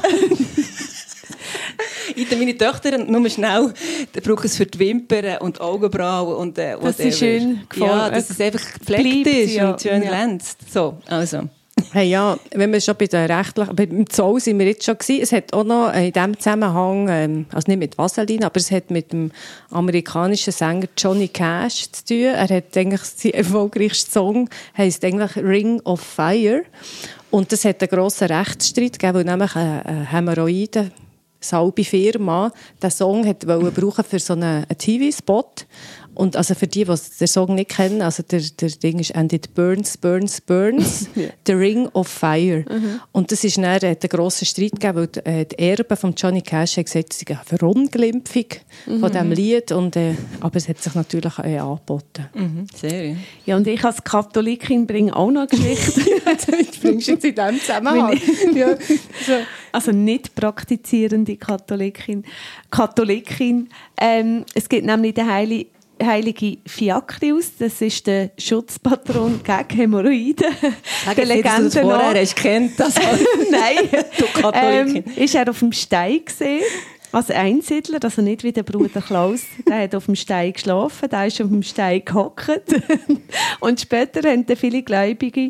Meine Töchter, nur schnell, der braucht es für die Wimpern und Augenbrauen und äh, dass sie schön gefallen. Ja, dass es einfach gepflegt ist ja. und schön ja. glänzt. So, also. Hey, ja, wenn wir schon bei der rechtlichen, beim Zoll sind wir jetzt schon gewesen. Es hat auch noch in diesem Zusammenhang, ähm, also nicht mit Vaseline, aber es hat mit dem amerikanischen Sänger Johnny Cash zu tun. Er hat eigentlich, sein erfolgreichster Song heisst eigentlich Ring of Fire. Und das hat einen grossen Rechtsstreit gegeben, weil nämlich eine, eine Hämorrhoiden Salbe-Firma den Song hat brauchen für so einen, einen T V-Spot. Und also für die, die den Song nicht kennen, also der, der Ding ist «And it burns, burns, burns», yeah. «The Ring of Fire». Mhm. Und das ist dann, hat einen grossen Streit gegeben, weil die, äh, die Erben von Johnny Cash haben gesagt, es ist eine Verunglimpfung mhm. von diesem Lied. Und, äh, aber es hat sich natürlich äh, angeboten. Mhm. Sehr. Ja, und ich als Katholikin bringe auch noch eine Geschichte. Du bringst jetzt in diesem Zusammenhang. Ja. So. Also nicht praktizierende Katholikin. Katholikin. Ähm, es gibt nämlich den Heiligen heilige Fiakrius, das ist der Schutzpatron gegen Hämorrhoiden. Sag jetzt nicht, dass du das vorher hast kennt. Also, nein, du Katholikin. Ähm, ist er auf dem Stein gesehen, als Einsiedler, also nicht wie der Bruder Klaus, der hat auf dem Stein geschlafen, der ist auf dem Stein gehockt. Und später haben viele Gläubige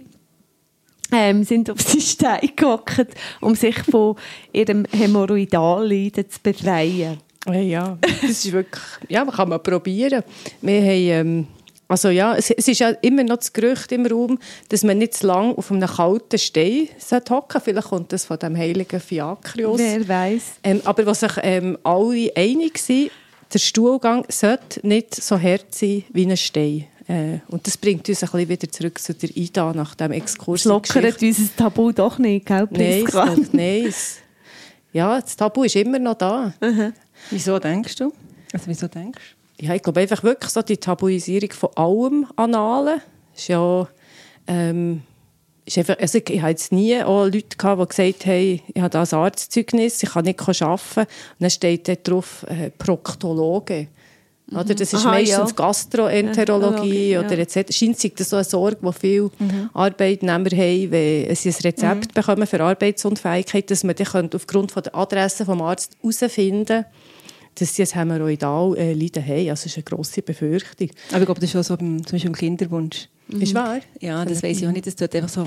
ähm, sind auf den Stein gehockt, um sich von ihrem Hämorrhoidalleiden zu befreien. Ja, das ist wirklich, ja, man kann mal probieren. Wir haben, ähm, also ja, es, es ist ja immer noch das Gerücht im Raum, dass man nicht zu lange auf einem kalten Stein hocken sollte. Vielleicht kommt das von dem heiligen Fiakrius. Wer weiß. Ähm, aber was sich ähm, alle einig sind, der Stuhlgang sollte nicht so hart sein wie ein Stein. Äh, und das bringt uns ein bisschen wieder zurück zu der Ida nach dem Exkurs. Es lockert unser Tabu doch nicht, gell? Nein, es, nein es, ja, das Tabu ist immer noch da. Uh-huh. Wieso denkst du? Also wieso denkst du? Ja, ich glaube einfach wirklich so die Tabuisierung von allem Analen ist ja, ähm, ist einfach, also ich, ich habe jetzt nie auch Leute gehabt, die gesagt haben, ich habe das Arztzeugnis, ich kann nicht arbeiten. Und dann steht dort drauf äh, Proktologe. Mhm. Oder? Das ist Aha, meistens ja. Gastroenterologie ja, oder et cetera. Scheint sich das so eine Sorge, die viele mhm. Arbeitnehmer haben, wenn sie ein Rezept mhm. bekommen für Arbeitsunfähigkeit, dass man dann aufgrund von der Adresse des Arztes herausfinden kann, dass sie ein Hämorrhoidal-Leiden haben. Also das ist eine grosse Befürchtung. Aber ich glaube, das ist auch so beim, zum Beispiel im Kinderwunsch. Mhm. Ist wahr? Ja, das weiss ich auch nicht. Das dort einfach so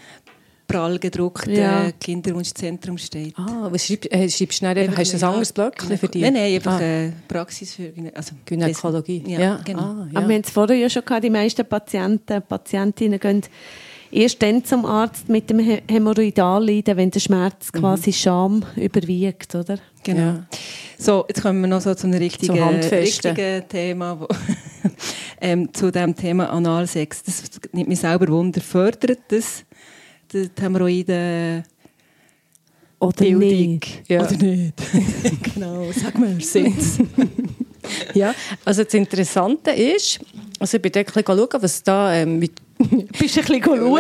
prall gedruckt ja. äh, Kinderwunschzentrum steht. Ah, was schreibst, äh, schreibst du einfach? Hast du ein anderes Blöckchen für dich? Nein, nein, einfach ah. äh, Praxis für also, Gynäkologie. Ja, ja. genau. Ah, ja. Aber wir haben es vorher ja schon gehabt, die meisten Patienten, Patientinnen gehen erst dann zum Arzt mit dem Hämorrhoidalleiden, wenn der Schmerz mhm. quasi Scham überwiegt, oder? Genau. Ja. So, jetzt kommen wir noch so zu einem richtigen, richtigen Thema, wo ähm, zu dem Thema Analsex. Das nimmt mich selber Wunder. Fördert das die Hämorrhoiden oder Bildung? nicht? Ja. Oder nicht? Genau, sag mal, sind's. Ja, also das Interessante ist, also ich bin da ein bisschen schauen, was da ähm, mit bist ein bisschen schauen,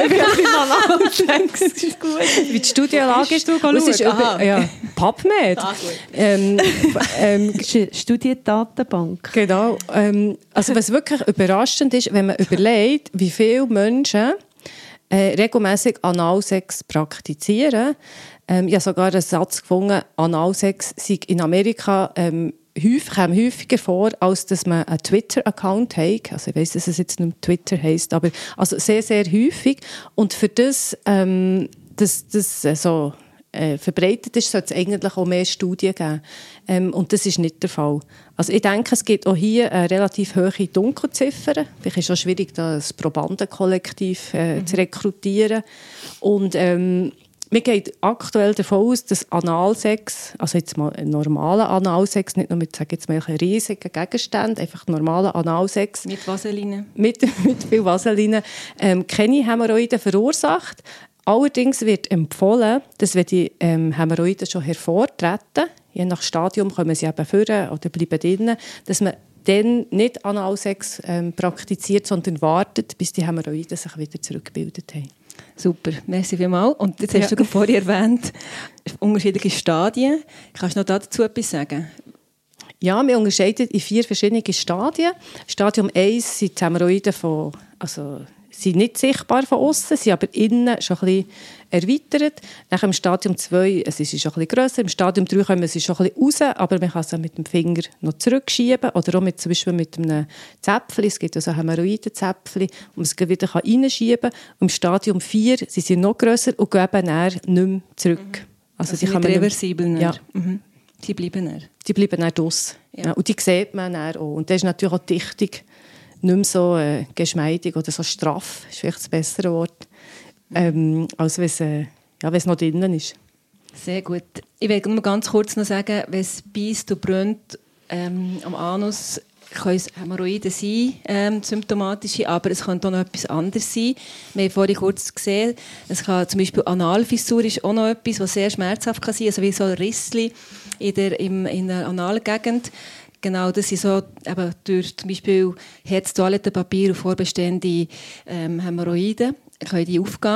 wie die Studienlage ist. Es ist über, ja, PubMed. Ah, ähm, ähm, Studiendatenbank. Genau. Ähm, also was wirklich überraschend ist, wenn man überlegt, wie viele Menschen äh, regelmäßig Analsex praktizieren. Ähm, ich habe sogar einen Satz gefunden, Analsex sei in Amerika ähm, häufig, kommt häufiger vor, als dass man einen Twitter-Account hat. Also ich weiss, dass es jetzt nicht Twitter heisst, aber also sehr, sehr häufig. Und für das, ähm, dass das äh, so äh, verbreitet ist, sollte es eigentlich auch mehr Studien geben. Ähm, und das ist nicht der Fall. Also ich denke, es gibt auch hier eine relativ hohe Dunkelziffer. Vielleicht ist es auch schwierig, da ein Probandenkollektiv äh, mhm. zu rekrutieren. Und ähm, mir geht aktuell davon aus, dass Analsex, also jetzt mal ein normaler Analsex, nicht nur mit, sage jetzt mal, riesigen Gegenständen, einfach normaler Analsex. Mit Vaseline. Mit, mit viel Vaseline, ähm, keine Hämorrhoiden verursacht. Allerdings wird empfohlen, dass wenn die ähm, Hämorrhoiden schon hervortreten, je nach Stadium kommen sie eben führen oder bleiben drinnen, dass man dann nicht Analsex ähm, praktiziert, sondern wartet, bis die Hämorrhoiden sich wieder zurückgebildet haben. Super, merci vielmals. Und jetzt hast ja. du vorhin erwähnt, unterschiedliche Stadien. Kannst du noch dazu etwas sagen? Ja, wir unterscheiden in vier verschiedene Stadien. Stadium eins sind die Hämorrhoiden von, also, sind nicht sichtbar von außen, sind aber innen schon ein bisschen erweitert. Nach im Stadium zwei, es ist schon ein bisschen grösser. Im Stadium drei kommen sie schon ein bisschen raus, aber man kann sie mit dem Finger noch zurückschieben oder auch mit, zum Beispiel mit einem Zäpfchen. Es gibt also Hämorrhoidenzäpfchen, wo man es wieder reinschieben kann. Und im Stadium vier sie sind noch grösser und gehen dann nicht mehr zurück. Mhm. Also, also die kann man reversibel. Ja. Mhm. Die bleiben dann. Die bleiben dann draus. Ja. Ja, und die sieht man dann auch. Und das ist natürlich auch die Dichtung nicht mehr so äh, geschmeidig oder so straff, ist vielleicht das bessere Wort, ähm, als wenn es, äh, ja, wenn es noch drinnen ist. Sehr gut. Ich will nur ganz kurz noch sagen, wenn es beißt und brennt ähm, am Anus, können es Hämorrhoiden sein, ähm, symptomatische, aber es könnte auch noch etwas anderes sein. Wir haben vorhin kurz gesehen, es kann zum Beispiel Analfissur ist auch noch etwas, was sehr schmerzhaft kann sein, also wie so ein Rissli in der, im, in der Analgegend. Genau, das sind so, eben durch zum Beispiel Herz-Toilettenpapier und vorbestehende ähm, Hämorrhoiden, können die aufgehen.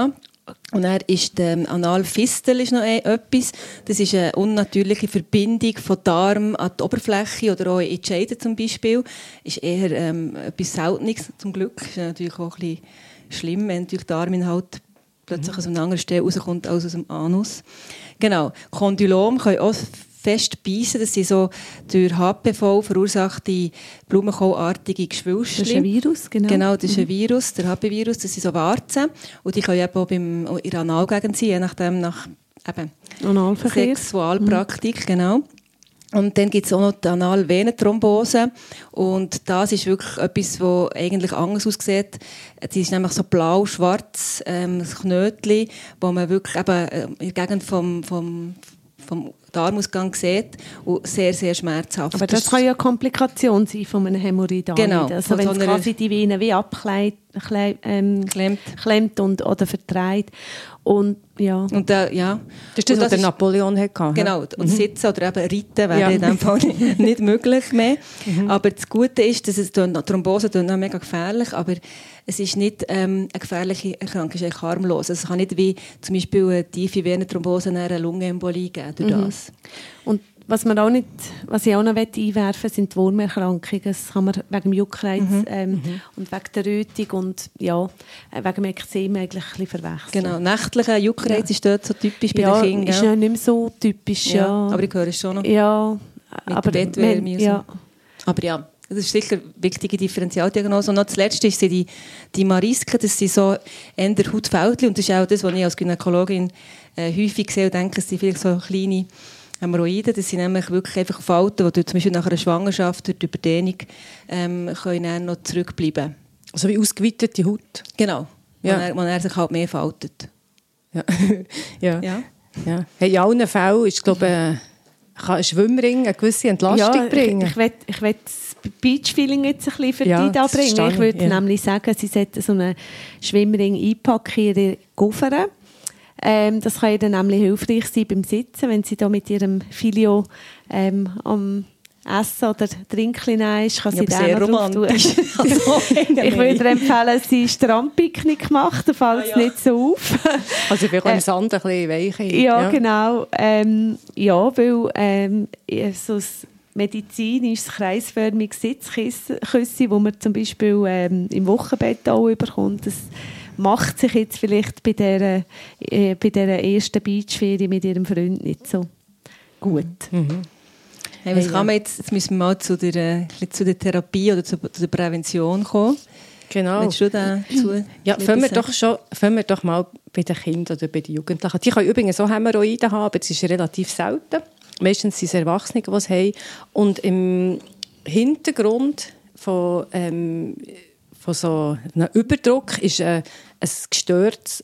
Und dann ist der Analfistel ist noch etwas. Das ist eine unnatürliche Verbindung von Darm an die Oberfläche oder auch in die Scheide zum Beispiel. Ist eher ähm, etwas Seltenes zum Glück. Ist natürlich auch ein bisschen schlimm, wenn natürlich der Darminhalt plötzlich mhm. aus einer anderen Stelle rauskommt als aus dem Anus. Genau. Kondylom können auch fest beißen. Das sind so durch H P V verursachte blumenkaulartige Geschwülste. Das ist ein Virus, genau. Genau, das ist ein Virus, der H P V-Virus. Das sind so Warzen. Und die können eben auch beim, in der Analgegend sein, je nachdem nach eben Sexualpraktik. Mhm. Genau. Und dann gibt es auch noch die Analvenenthrombose. Und das ist wirklich etwas, das eigentlich anders aussieht. Sie ist nämlich so blau-schwarz, ähm, ein Knötchen, wo man wirklich eben in der Gegend vom, vom, vom Darmausgang sieht und sehr, sehr schmerzhaft. Aber das, das kann ja eine Komplikation sein von einem Hämorrhoid. Genau. Also wenn es quasi die Vene wie abklemmt ähm, klemmt und, oder verdreht. Und, ja. Und, äh, ja. Das ist das, was der Napoleon hatte. Genau. Und mhm. Sitzen oder eben Reiten wäre ja. in diesem Fall nicht, nicht möglich mehr. Mhm. Aber das Gute ist, dass es Thrombose ist mega gefährlich, aber es ist nicht ähm, eine gefährliche Erkrankung, es ist eigentlich harmlos. Es kann nicht wie zum Beispiel eine tiefe Venenthrombose eine Lungenembolie geben durch mhm. das. Und was, man auch nicht, was ich auch noch einwerfen möchte, sind die Wurmerkrankungen. Das kann man wegen dem Juckreiz mhm. Ähm, mhm. und wegen der Rötung und ja, wegen dem Ekzem eigentlich ein bisschen verwechseln. Genau, nächtlicher Juckreiz ja. ist dort so typisch bei ja, den Kindern. Ist ja nicht mehr so typisch. Ja, ja. Aber ich höre es schon noch. Ja, mit aber der Bettwärme und so. Ja. Aber ja, das ist sicher eine wichtige Differentialdiagnose. Und noch das Letzte ist die, die Marisken, das sind so eher Hautfältchen. Und das ist auch das, was ich als Gynäkologin äh, häufig sehe und denke, es sind vielleicht so kleine Hämorrhoiden. Das sind nämlich wirklich einfach Falten, die zum Beispiel nach einer Schwangerschaft durch die Überdehnung ähm, können dann noch zurückbleiben. Also wie ausgeweitete Haut? Genau, ja. man, man sich halt mehr faltet. Ja. ja. ja. ja. Hey, in allen Fällen ist, glaube ich, kann ein Schwimmring eine gewisse Entlastung ja, bringen. Ich, ich will, ich will das Beach-Feeling jetzt ein bisschen für ja, dich da bringen. Ich würde ja. nämlich sagen, sie sollten so einen Schwimmring einpacken in ihre Koffer. Ähm, das kann dann nämlich hilfreich sein beim Sitzen, wenn sie da mit ihrem Filio ähm, am Essen oder Trinken ist, kann sie ja, da noch drauf tun. Also, ich würde empfehlen, sie Strandpicknick macht, da fällt es ah, ja. nicht so auf. Also vielleicht auch im Sand ein bisschen weich. Ja, ja, genau. Ähm, ja, weil ähm, so ein medizinisches, kreisförmiges Sitzkissen, das man zum Beispiel ähm, im Wochenbett auch bekommt, das macht sich jetzt vielleicht bei dieser, äh, bei dieser ersten Beachferie mit ihrem Freund nicht so gut. Mhm. Hey, was hey, kann man jetzt, jetzt müssen wir mal zu der, zu der Therapie oder zu, zu der Prävention kommen. Genau. Willst du dazu ja, fangen wir, doch schon, fangen wir doch mal bei den Kindern oder bei den Jugendlichen. Die können übrigens auch Hämorrhoiden haben, aber das ist relativ selten. Meistens sind es Erwachsene, die es haben. Und im Hintergrund von, ähm, von so einem Überdruck ist äh, ein gestörtes,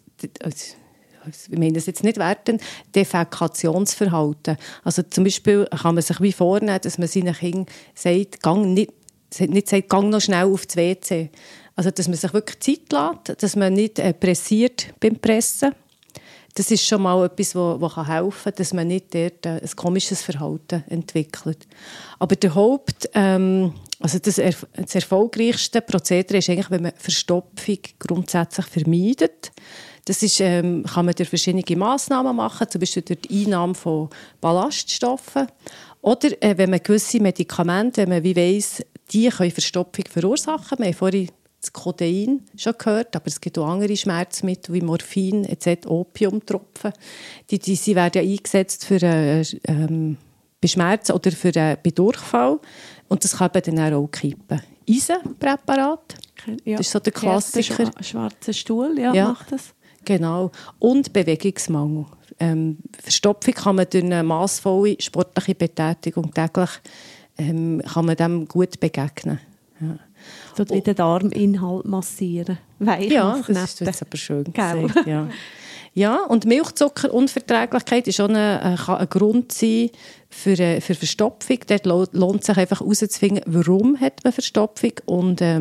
ich meine das jetzt nicht werten, Defekationsverhalten. Also zum Beispiel kann man sich wie vornehmen, dass man seinen Kindern sagt, gang nicht, nicht sagt, gang noch schnell auf das W C. Also dass man sich wirklich Zeit lässt, dass man nicht äh, pressiert beim Pressen. Das ist schon mal etwas, das helfen kann, dass man nicht dort ein komisches Verhalten entwickelt. Aber der Haupt, ähm, also das, erf- das erfolgreichste Prozedere ist eigentlich, wenn man Verstopfung grundsätzlich vermeidet. Das ist, ähm, kann man durch verschiedene Massnahmen machen, zum Beispiel durch die Einnahme von Ballaststoffen. Oder äh, wenn man gewisse Medikamente, wenn man wie weiss, die können Verstopfung verursachen. Wir haben vorhin das Codein schon gehört, aber es gibt auch andere Schmerzmittel wie Morphin, et cetera, Opiumtropfen. Die, die, sie werden ja eingesetzt für, äh, ähm, bei Schmerzen oder für, äh, bei Durchfall. Und das kann eben dann auch kippen. Eisenpräparat, ja. Das ist so der Klassiker. Der schwarze Stuhl, ja, ja, macht das. Genau. Und Bewegungsmangel. Ähm, Verstopfung kann man durch eine massvolle sportliche Betätigung täglich ähm, kann man dem gut begegnen. Ja. So wie den Darminhalt massieren. Weich ja, das ist jetzt aber schön gesagt. Ja. Ja, und Milchzuckerunverträglichkeit ist auch eine, kann ein Grund sein für, für Verstopfung. Dort lohnt es sich einfach herauszufinden, warum hat man Verstopfung und ähm,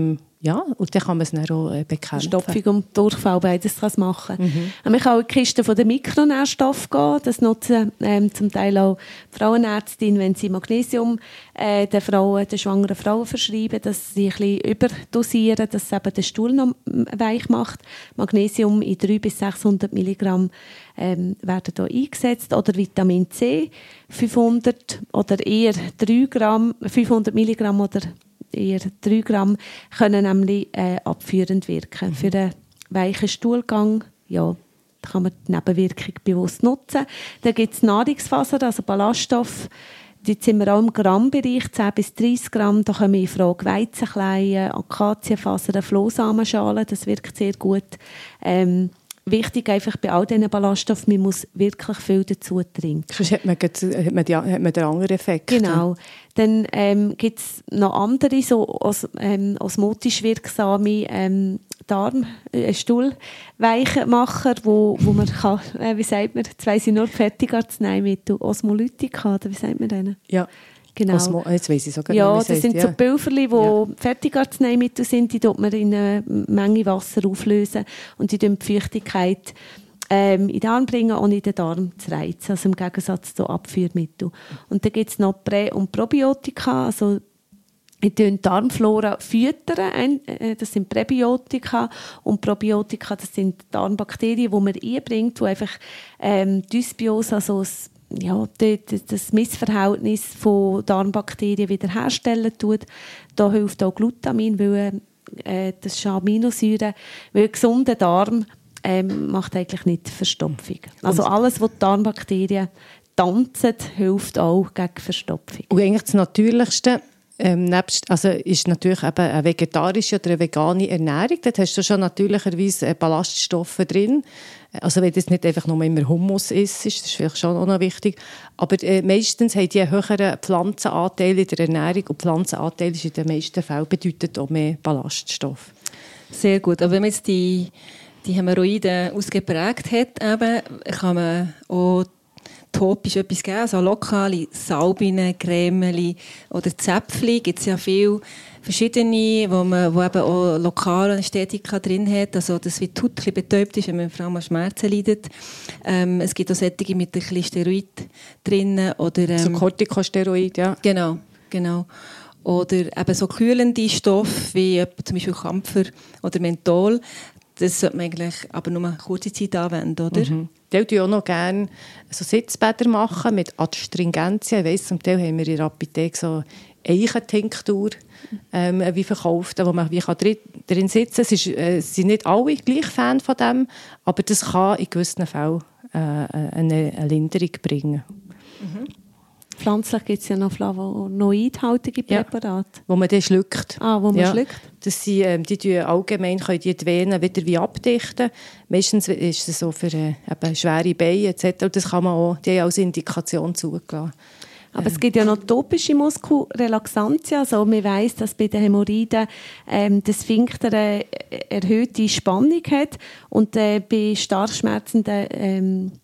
ja, und dann kann man es dann auch äh, bekämpfen. Verstopfung und Durchfall, beides kann es machen. Mhm. Man kann auch in die Kiste von den Mikronährstoffen gehen. Das nutzen ähm, zum Teil auch Frauenärztinnen, wenn sie Magnesium äh, den, Frauen, den schwangeren Frauen verschreiben, dass sie ein bisschen überdosieren, dass es eben den Stuhl noch weich macht. Magnesium in dreihundert bis sechshundert Milligramm ähm, werden hier eingesetzt. Oder Vitamin C, fünfhundert oder eher drei Gramm, fünfhundert Milligramm oder eher drei Gramm, können nämlich äh, abführend wirken. Mhm. Für einen weichen Stuhlgang, ja, da kann man die Nebenwirkung bewusst nutzen. Dann gibt es Nahrungsfasern, also Ballaststoffe. Jetzt sind wir auch im Grammbereich, zehn bis dreissig Gramm. Da kommen in Frage Weizenkleie, Akazienfasern, Flohsamenschalen, das wirkt sehr gut. Ähm, Wichtig einfach bei all diesen Ballaststoffen, man muss wirklich viel dazu trinken. Sonst hat man, hat man, die, hat man den anderen Effekt. Genau. Dann ähm, gibt es noch andere, so os, ähm, osmotisch wirksame ähm, Darm-, äh, Stuhlweichmacher, wo, wo man kann, äh, wie sagt man, jetzt weiss ich nur Fertigarzneimittel, Osmolytika, oder wie sagt man denen? Ja. Genau. Osmo, jetzt weiss ich sogar ja, nicht, das sind ja. so Pulverli, die ja. Fertigarzneimittel sind, die tut man in eine Menge Wasser auflösen und die tun die Feuchtigkeit ähm, in den Darm bringen, ohne den Darm zu reizen, also im Gegensatz zu Abführmitteln. Und dann gibt es noch Prä- und Probiotika, also die Darmflora füttern, das sind Präbiotika, und Probiotika, das sind Darmbakterien, die man einbringt, die einfach ähm, Dysbiose, also das ja, das Missverhältnis von Darmbakterien wiederherstellen tut. Da hilft auch Glutamin, weil äh, das ist Aminosäure, weil ein gesunder Darm ähm, macht eigentlich nicht Verstopfung. Also alles, was die Darmbakterien tanzen, hilft auch gegen Verstopfung. Und eigentlich das Natürlichste ähm, nebst, also ist natürlich eben eine vegetarische oder eine vegane Ernährung. Dort hast du schon natürlicherweise Ballaststoffe drin. Also wenn das nicht einfach nur immer Hummus ist, ist das vielleicht schon auch noch wichtig. Aber äh, meistens haben die einen höheren Pflanzenanteil in der Ernährung, und Pflanzenanteil ist in den meisten Fällen bedeutet auch mehr Ballaststoff. Sehr gut. Aber wenn man jetzt die, die Hämorrhoiden ausgeprägt hat, eben, kann man auch topisch etwas geben, also lokale Salbinen, Cremeli oder Zäpfli, gibt es ja viele verschiedene, wo man wo eben auch lokale Ästhetika drin hat, also dass wie die Haut ein bisschen betäubt ist, wenn man vor allem an Schmerzen leidet. Ähm, es gibt auch solche mit ein bisschen Steroid drin. Oder, ähm, so Corticosteroid, ja. Genau, genau. Oder eben so kühlende Stoffe, wie zum Beispiel Kampfer oder Menthol. Das sollte man eigentlich aber nur eine kurze Zeit anwenden, oder? Mhm. Die tun auch noch gerne so Sitzbäder machen mit Adstringentia. Ich weiss, zum Teil haben wir in der Apotheke so Eichentinktur ähm, wie verkauft, wo man wie kann drin, drin sitzen kann. Es ist, äh, sind nicht alle gleich Fan von dem, aber das kann in gewissen Fällen äh, eine, eine Linderung bringen. Mhm. Pflanzlich gibt es ja noch flavonoidhaltige Präparate. Ja, wo man dann schluckt. Ah, wo man ja. schluckt. Das sind, ähm, die tun allgemein können die, die Venen wieder wie abdichten. Meistens ist es so für äh, eben schwere Beine et cetera. Das kann man auch, die haben als Indikation zugelassen. Aber ähm. es gibt ja noch topische Muskelrelaxantien. Also man weiss, dass bei den Hämorrhoiden ähm, das Sphinkter eine erhöhte Spannung hat. Und äh, bei stark schmerzenden ähm,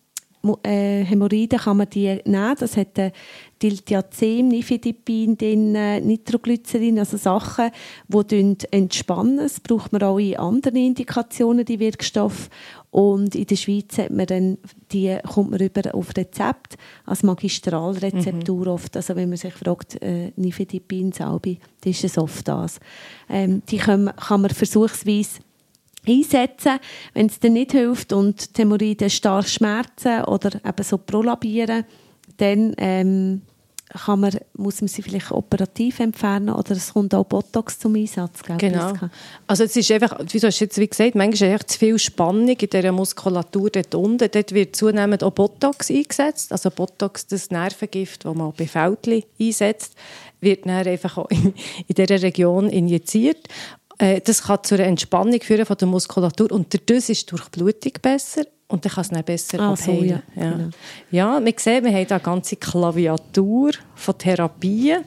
Äh, Hämorrhoiden kann man die nehmen. Das hat äh, Diltiazem, Nifedipin, drin, äh, Nitroglycerin, also Sachen, die entspannen. Das braucht man auch in anderen Indikationen, die Wirkstoffe. Und in der Schweiz hat man dann, die kommt man über auf Rezept, als Magistralrezeptur mhm. oft. Also wenn man sich fragt, äh, Nifedipin, Salbi, dann ist es oft das. Ähm, die kann, kann man versuchsweise einsetzen, wenn es dann nicht hilft und die Hämorrhoiden stark schmerzen oder eben so prolabieren, dann ähm, kann man, muss man sie vielleicht operativ entfernen oder es kommt auch Botox zum Einsatz. Gell? Genau. Also es ist einfach, wie du hast jetzt wie gesagt, manchmal ist echt zu viel Spannung in dieser Muskulatur dort unten. Dort wird zunehmend auch Botox eingesetzt. Also Botox, das Nervengift, das man auch bei Fältchen einsetzt, wird dann einfach auch in, in dieser Region injiziert. Das kann zu einer Entspannung führen von der Muskulatur und dadurch ist die Durchblutung besser und dann kann es dann besser ah, abheilen. So, ja. Ja. Genau. Ja, wir sehen, wir haben da eine ganze Klaviatur von Therapien.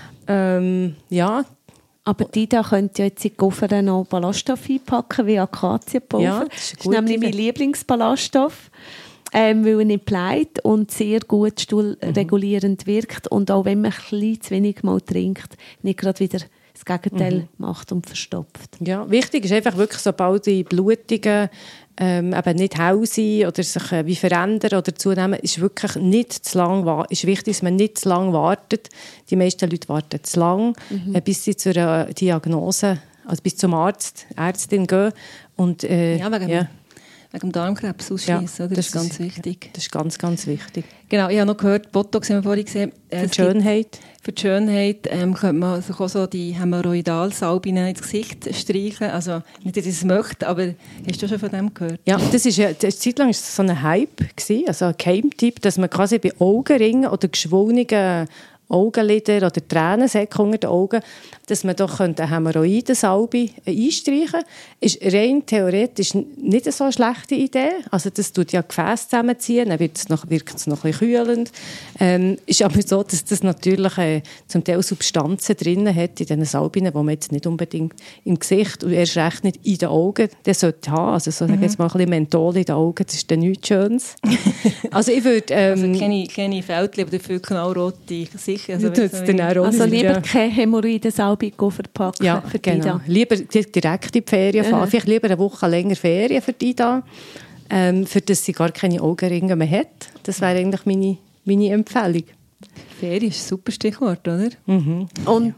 Ähm, ja. Aber die da könnt ihr jetzt in die Koffer noch Ballaststoffe einpacken, wie Akazienpulver. Ja, das ist, das ist nämlich mein Lieblingsballaststoff, ähm, weil er nicht bleibt und sehr gut stuhlregulierend wirkt und auch wenn man ein bisschen zu wenig mal trinkt, nicht gerade wieder das Gegenteil Mhm. macht und verstopft. Ja, wichtig ist einfach wirklich, sobald die Blutungen ähm, eben nicht hell sind oder sich äh, wie verändern oder zunehmen, ist wirklich nicht zu lang wa- ist wichtig, dass man nicht zu lange wartet. Die meisten Leute warten zu lang, Mhm. äh, bis sie zur äh, Diagnose, also bis zum Arzt, Ärztin gehen. Und, äh, Ja, wegen, ja, wegen dem Darmkrebs ja, ausschließen, oder? Das ist ganz ist- wichtig. Das ist ganz, ganz wichtig. Genau, ich habe noch gehört, Botox haben wir vorhin gesehen. Äh, Für es die Schönheit. gibt- Für die Schönheit ähm, könnte man sich auch so die Hämorrhoidalsalben ins Gesicht streichen. Also nicht, dass ich es möchte, aber hast du schon von dem gehört? Ja, das ist ja, eine Zeit lang war es so ein Hype gewesen, also ein Geheimtipp, dass man quasi bei Augenringen oder geschwollenen Augenlider oder Tränensäcke unter den Augen, dass man doch eine Hämorrhoidensalbe einstreichen könnte. Ist rein theoretisch nicht so eine schlechte Idee. Also das tut ja Gefäße zusammenziehen, dann wird es noch, wirkt es noch ein bisschen kühlend. Ähm, ist aber so, dass das natürlich äh, zum Teil Substanzen drin hat in diesen Salben, die man jetzt nicht unbedingt im Gesicht und erst recht nicht in den Augen der sollte haben. Also so, mhm. jetzt mal ein bisschen Menthol in den Augen, das ist dann nichts Schönes. Also ich würde... Ähm, Also keine, keine Fältchen, aber dafür knallrote Gesichter. Also, tut's dann auch Also nicht, lieber ja. keine Hämorrhoidensalbe verpacken Ja, für die genau. da. Lieber direkt in die Ferien fahren. Ja. Vielleicht lieber eine Woche länger Ferien für die da, ähm, für dass sie gar keine Augenringe mehr hat. Das wäre eigentlich meine, meine Empfehlung. Ferien ist ein super Stichwort, oder? Mhm. Und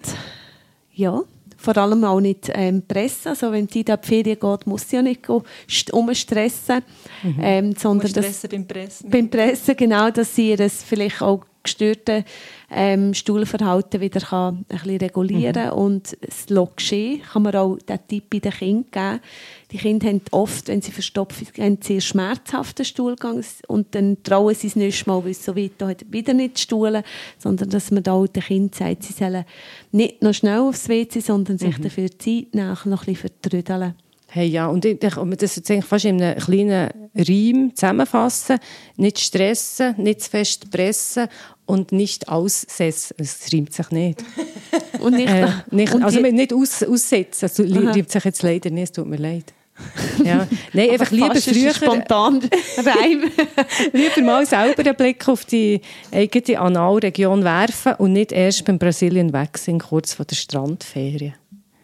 ja, vor allem auch nicht ähm, pressen. Also wenn sie da in die Ferien geht, muss sie ja nicht go- st- umstressen. Mhm. Ähm, sondern das, Stressen beim Pressen. beim Pressen, genau, dass sie das vielleicht auch gestörte ähm, Stuhlverhalten wieder kann ein bisschen regulieren kann. Und das Geschehen kann man auch den Tipp bei den Kindern geben. Die Kinder haben oft, wenn sie Verstopfung haben, sehr schmerzhaften Stuhlgang und dann trauen sie es nicht mal, weil es so weit hat, wieder nicht stuhlen, sondern dass man da auch den Kindern sagt, sie sollen nicht noch schnell aufs W C, sondern sich Mhm. dafür Zeit nehmen, noch ein bisschen vertrödeln. Hey, ja, und ich, ich, das jetzt eigentlich fast in einem kleinen Reim zusammenfassen. Nicht stressen, nicht zu fest pressen und nicht aussetzen. Es reimt sich nicht. Und nicht, Äh, nicht und also die- nicht aus, aussetzen. Es Aha. reimt sich jetzt leider nicht, es tut mir leid. Ja. Nein, einfach lieber fast ist früher, es spontan Reim. lieber mal selber einen Blick auf die eigene Analregion werfen und nicht erst beim Brazilian Waxing kurz vor der Strandferien.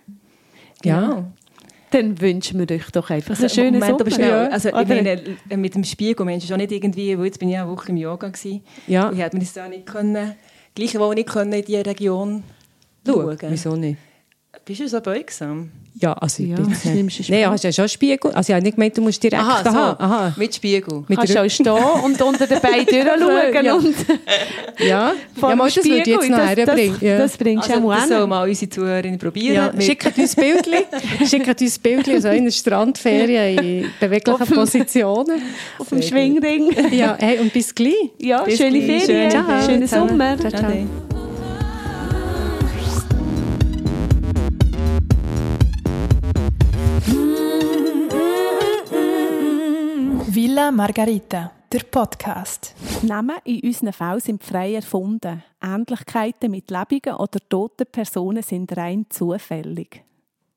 Ja. Genau. Dann wünschen wir euch doch einfach einen Also, schönen Moment, aber Sommer. schnell. Ja. Also, ich Oder- meine, äh, mit dem Spiegel, Mensch, auch nicht irgendwie, weil jetzt bin ich ja eine Woche im Yoga gewesen. Ja. Ich hätte mir das da nicht können, gleichwohl nicht können in diese Region schauen. Wieso nicht? Bist du so beugsam? Ja, also ich Ja, bin das nimmst du Nein, ja, hast ja schon einen Spiegel. Also ich habe nicht gemeint, du musst direkt Aha, da so. haben. Aha. Mit Spiegel. Mit Kannst der auch stehen und unter den Beinen durchschauen. Ja. Und Ja, vor ja dem mal, das würde ich jetzt Spiegel, noch das, herbringen. das, Ja. das bringst du Also, auch das hin. soll mal unsere Zuhörerinnen probieren. Ja, Mit- schickt uns Bildchen, schickt uns Bildchen also in der Strandferien in beweglichen Auf dem- Positionen. Auf dem Schwingring. Ja, hey, und bis gleich. Ja, Bis schöne gleich. Ferien, Schön. schönen Ciao. Sommer. Ciao, ciao. Ade. Villa Margarita, der Podcast. Die Namen in unseren Fällen sind frei erfunden. Ähnlichkeiten mit lebenden oder toten Personen sind rein zufällig.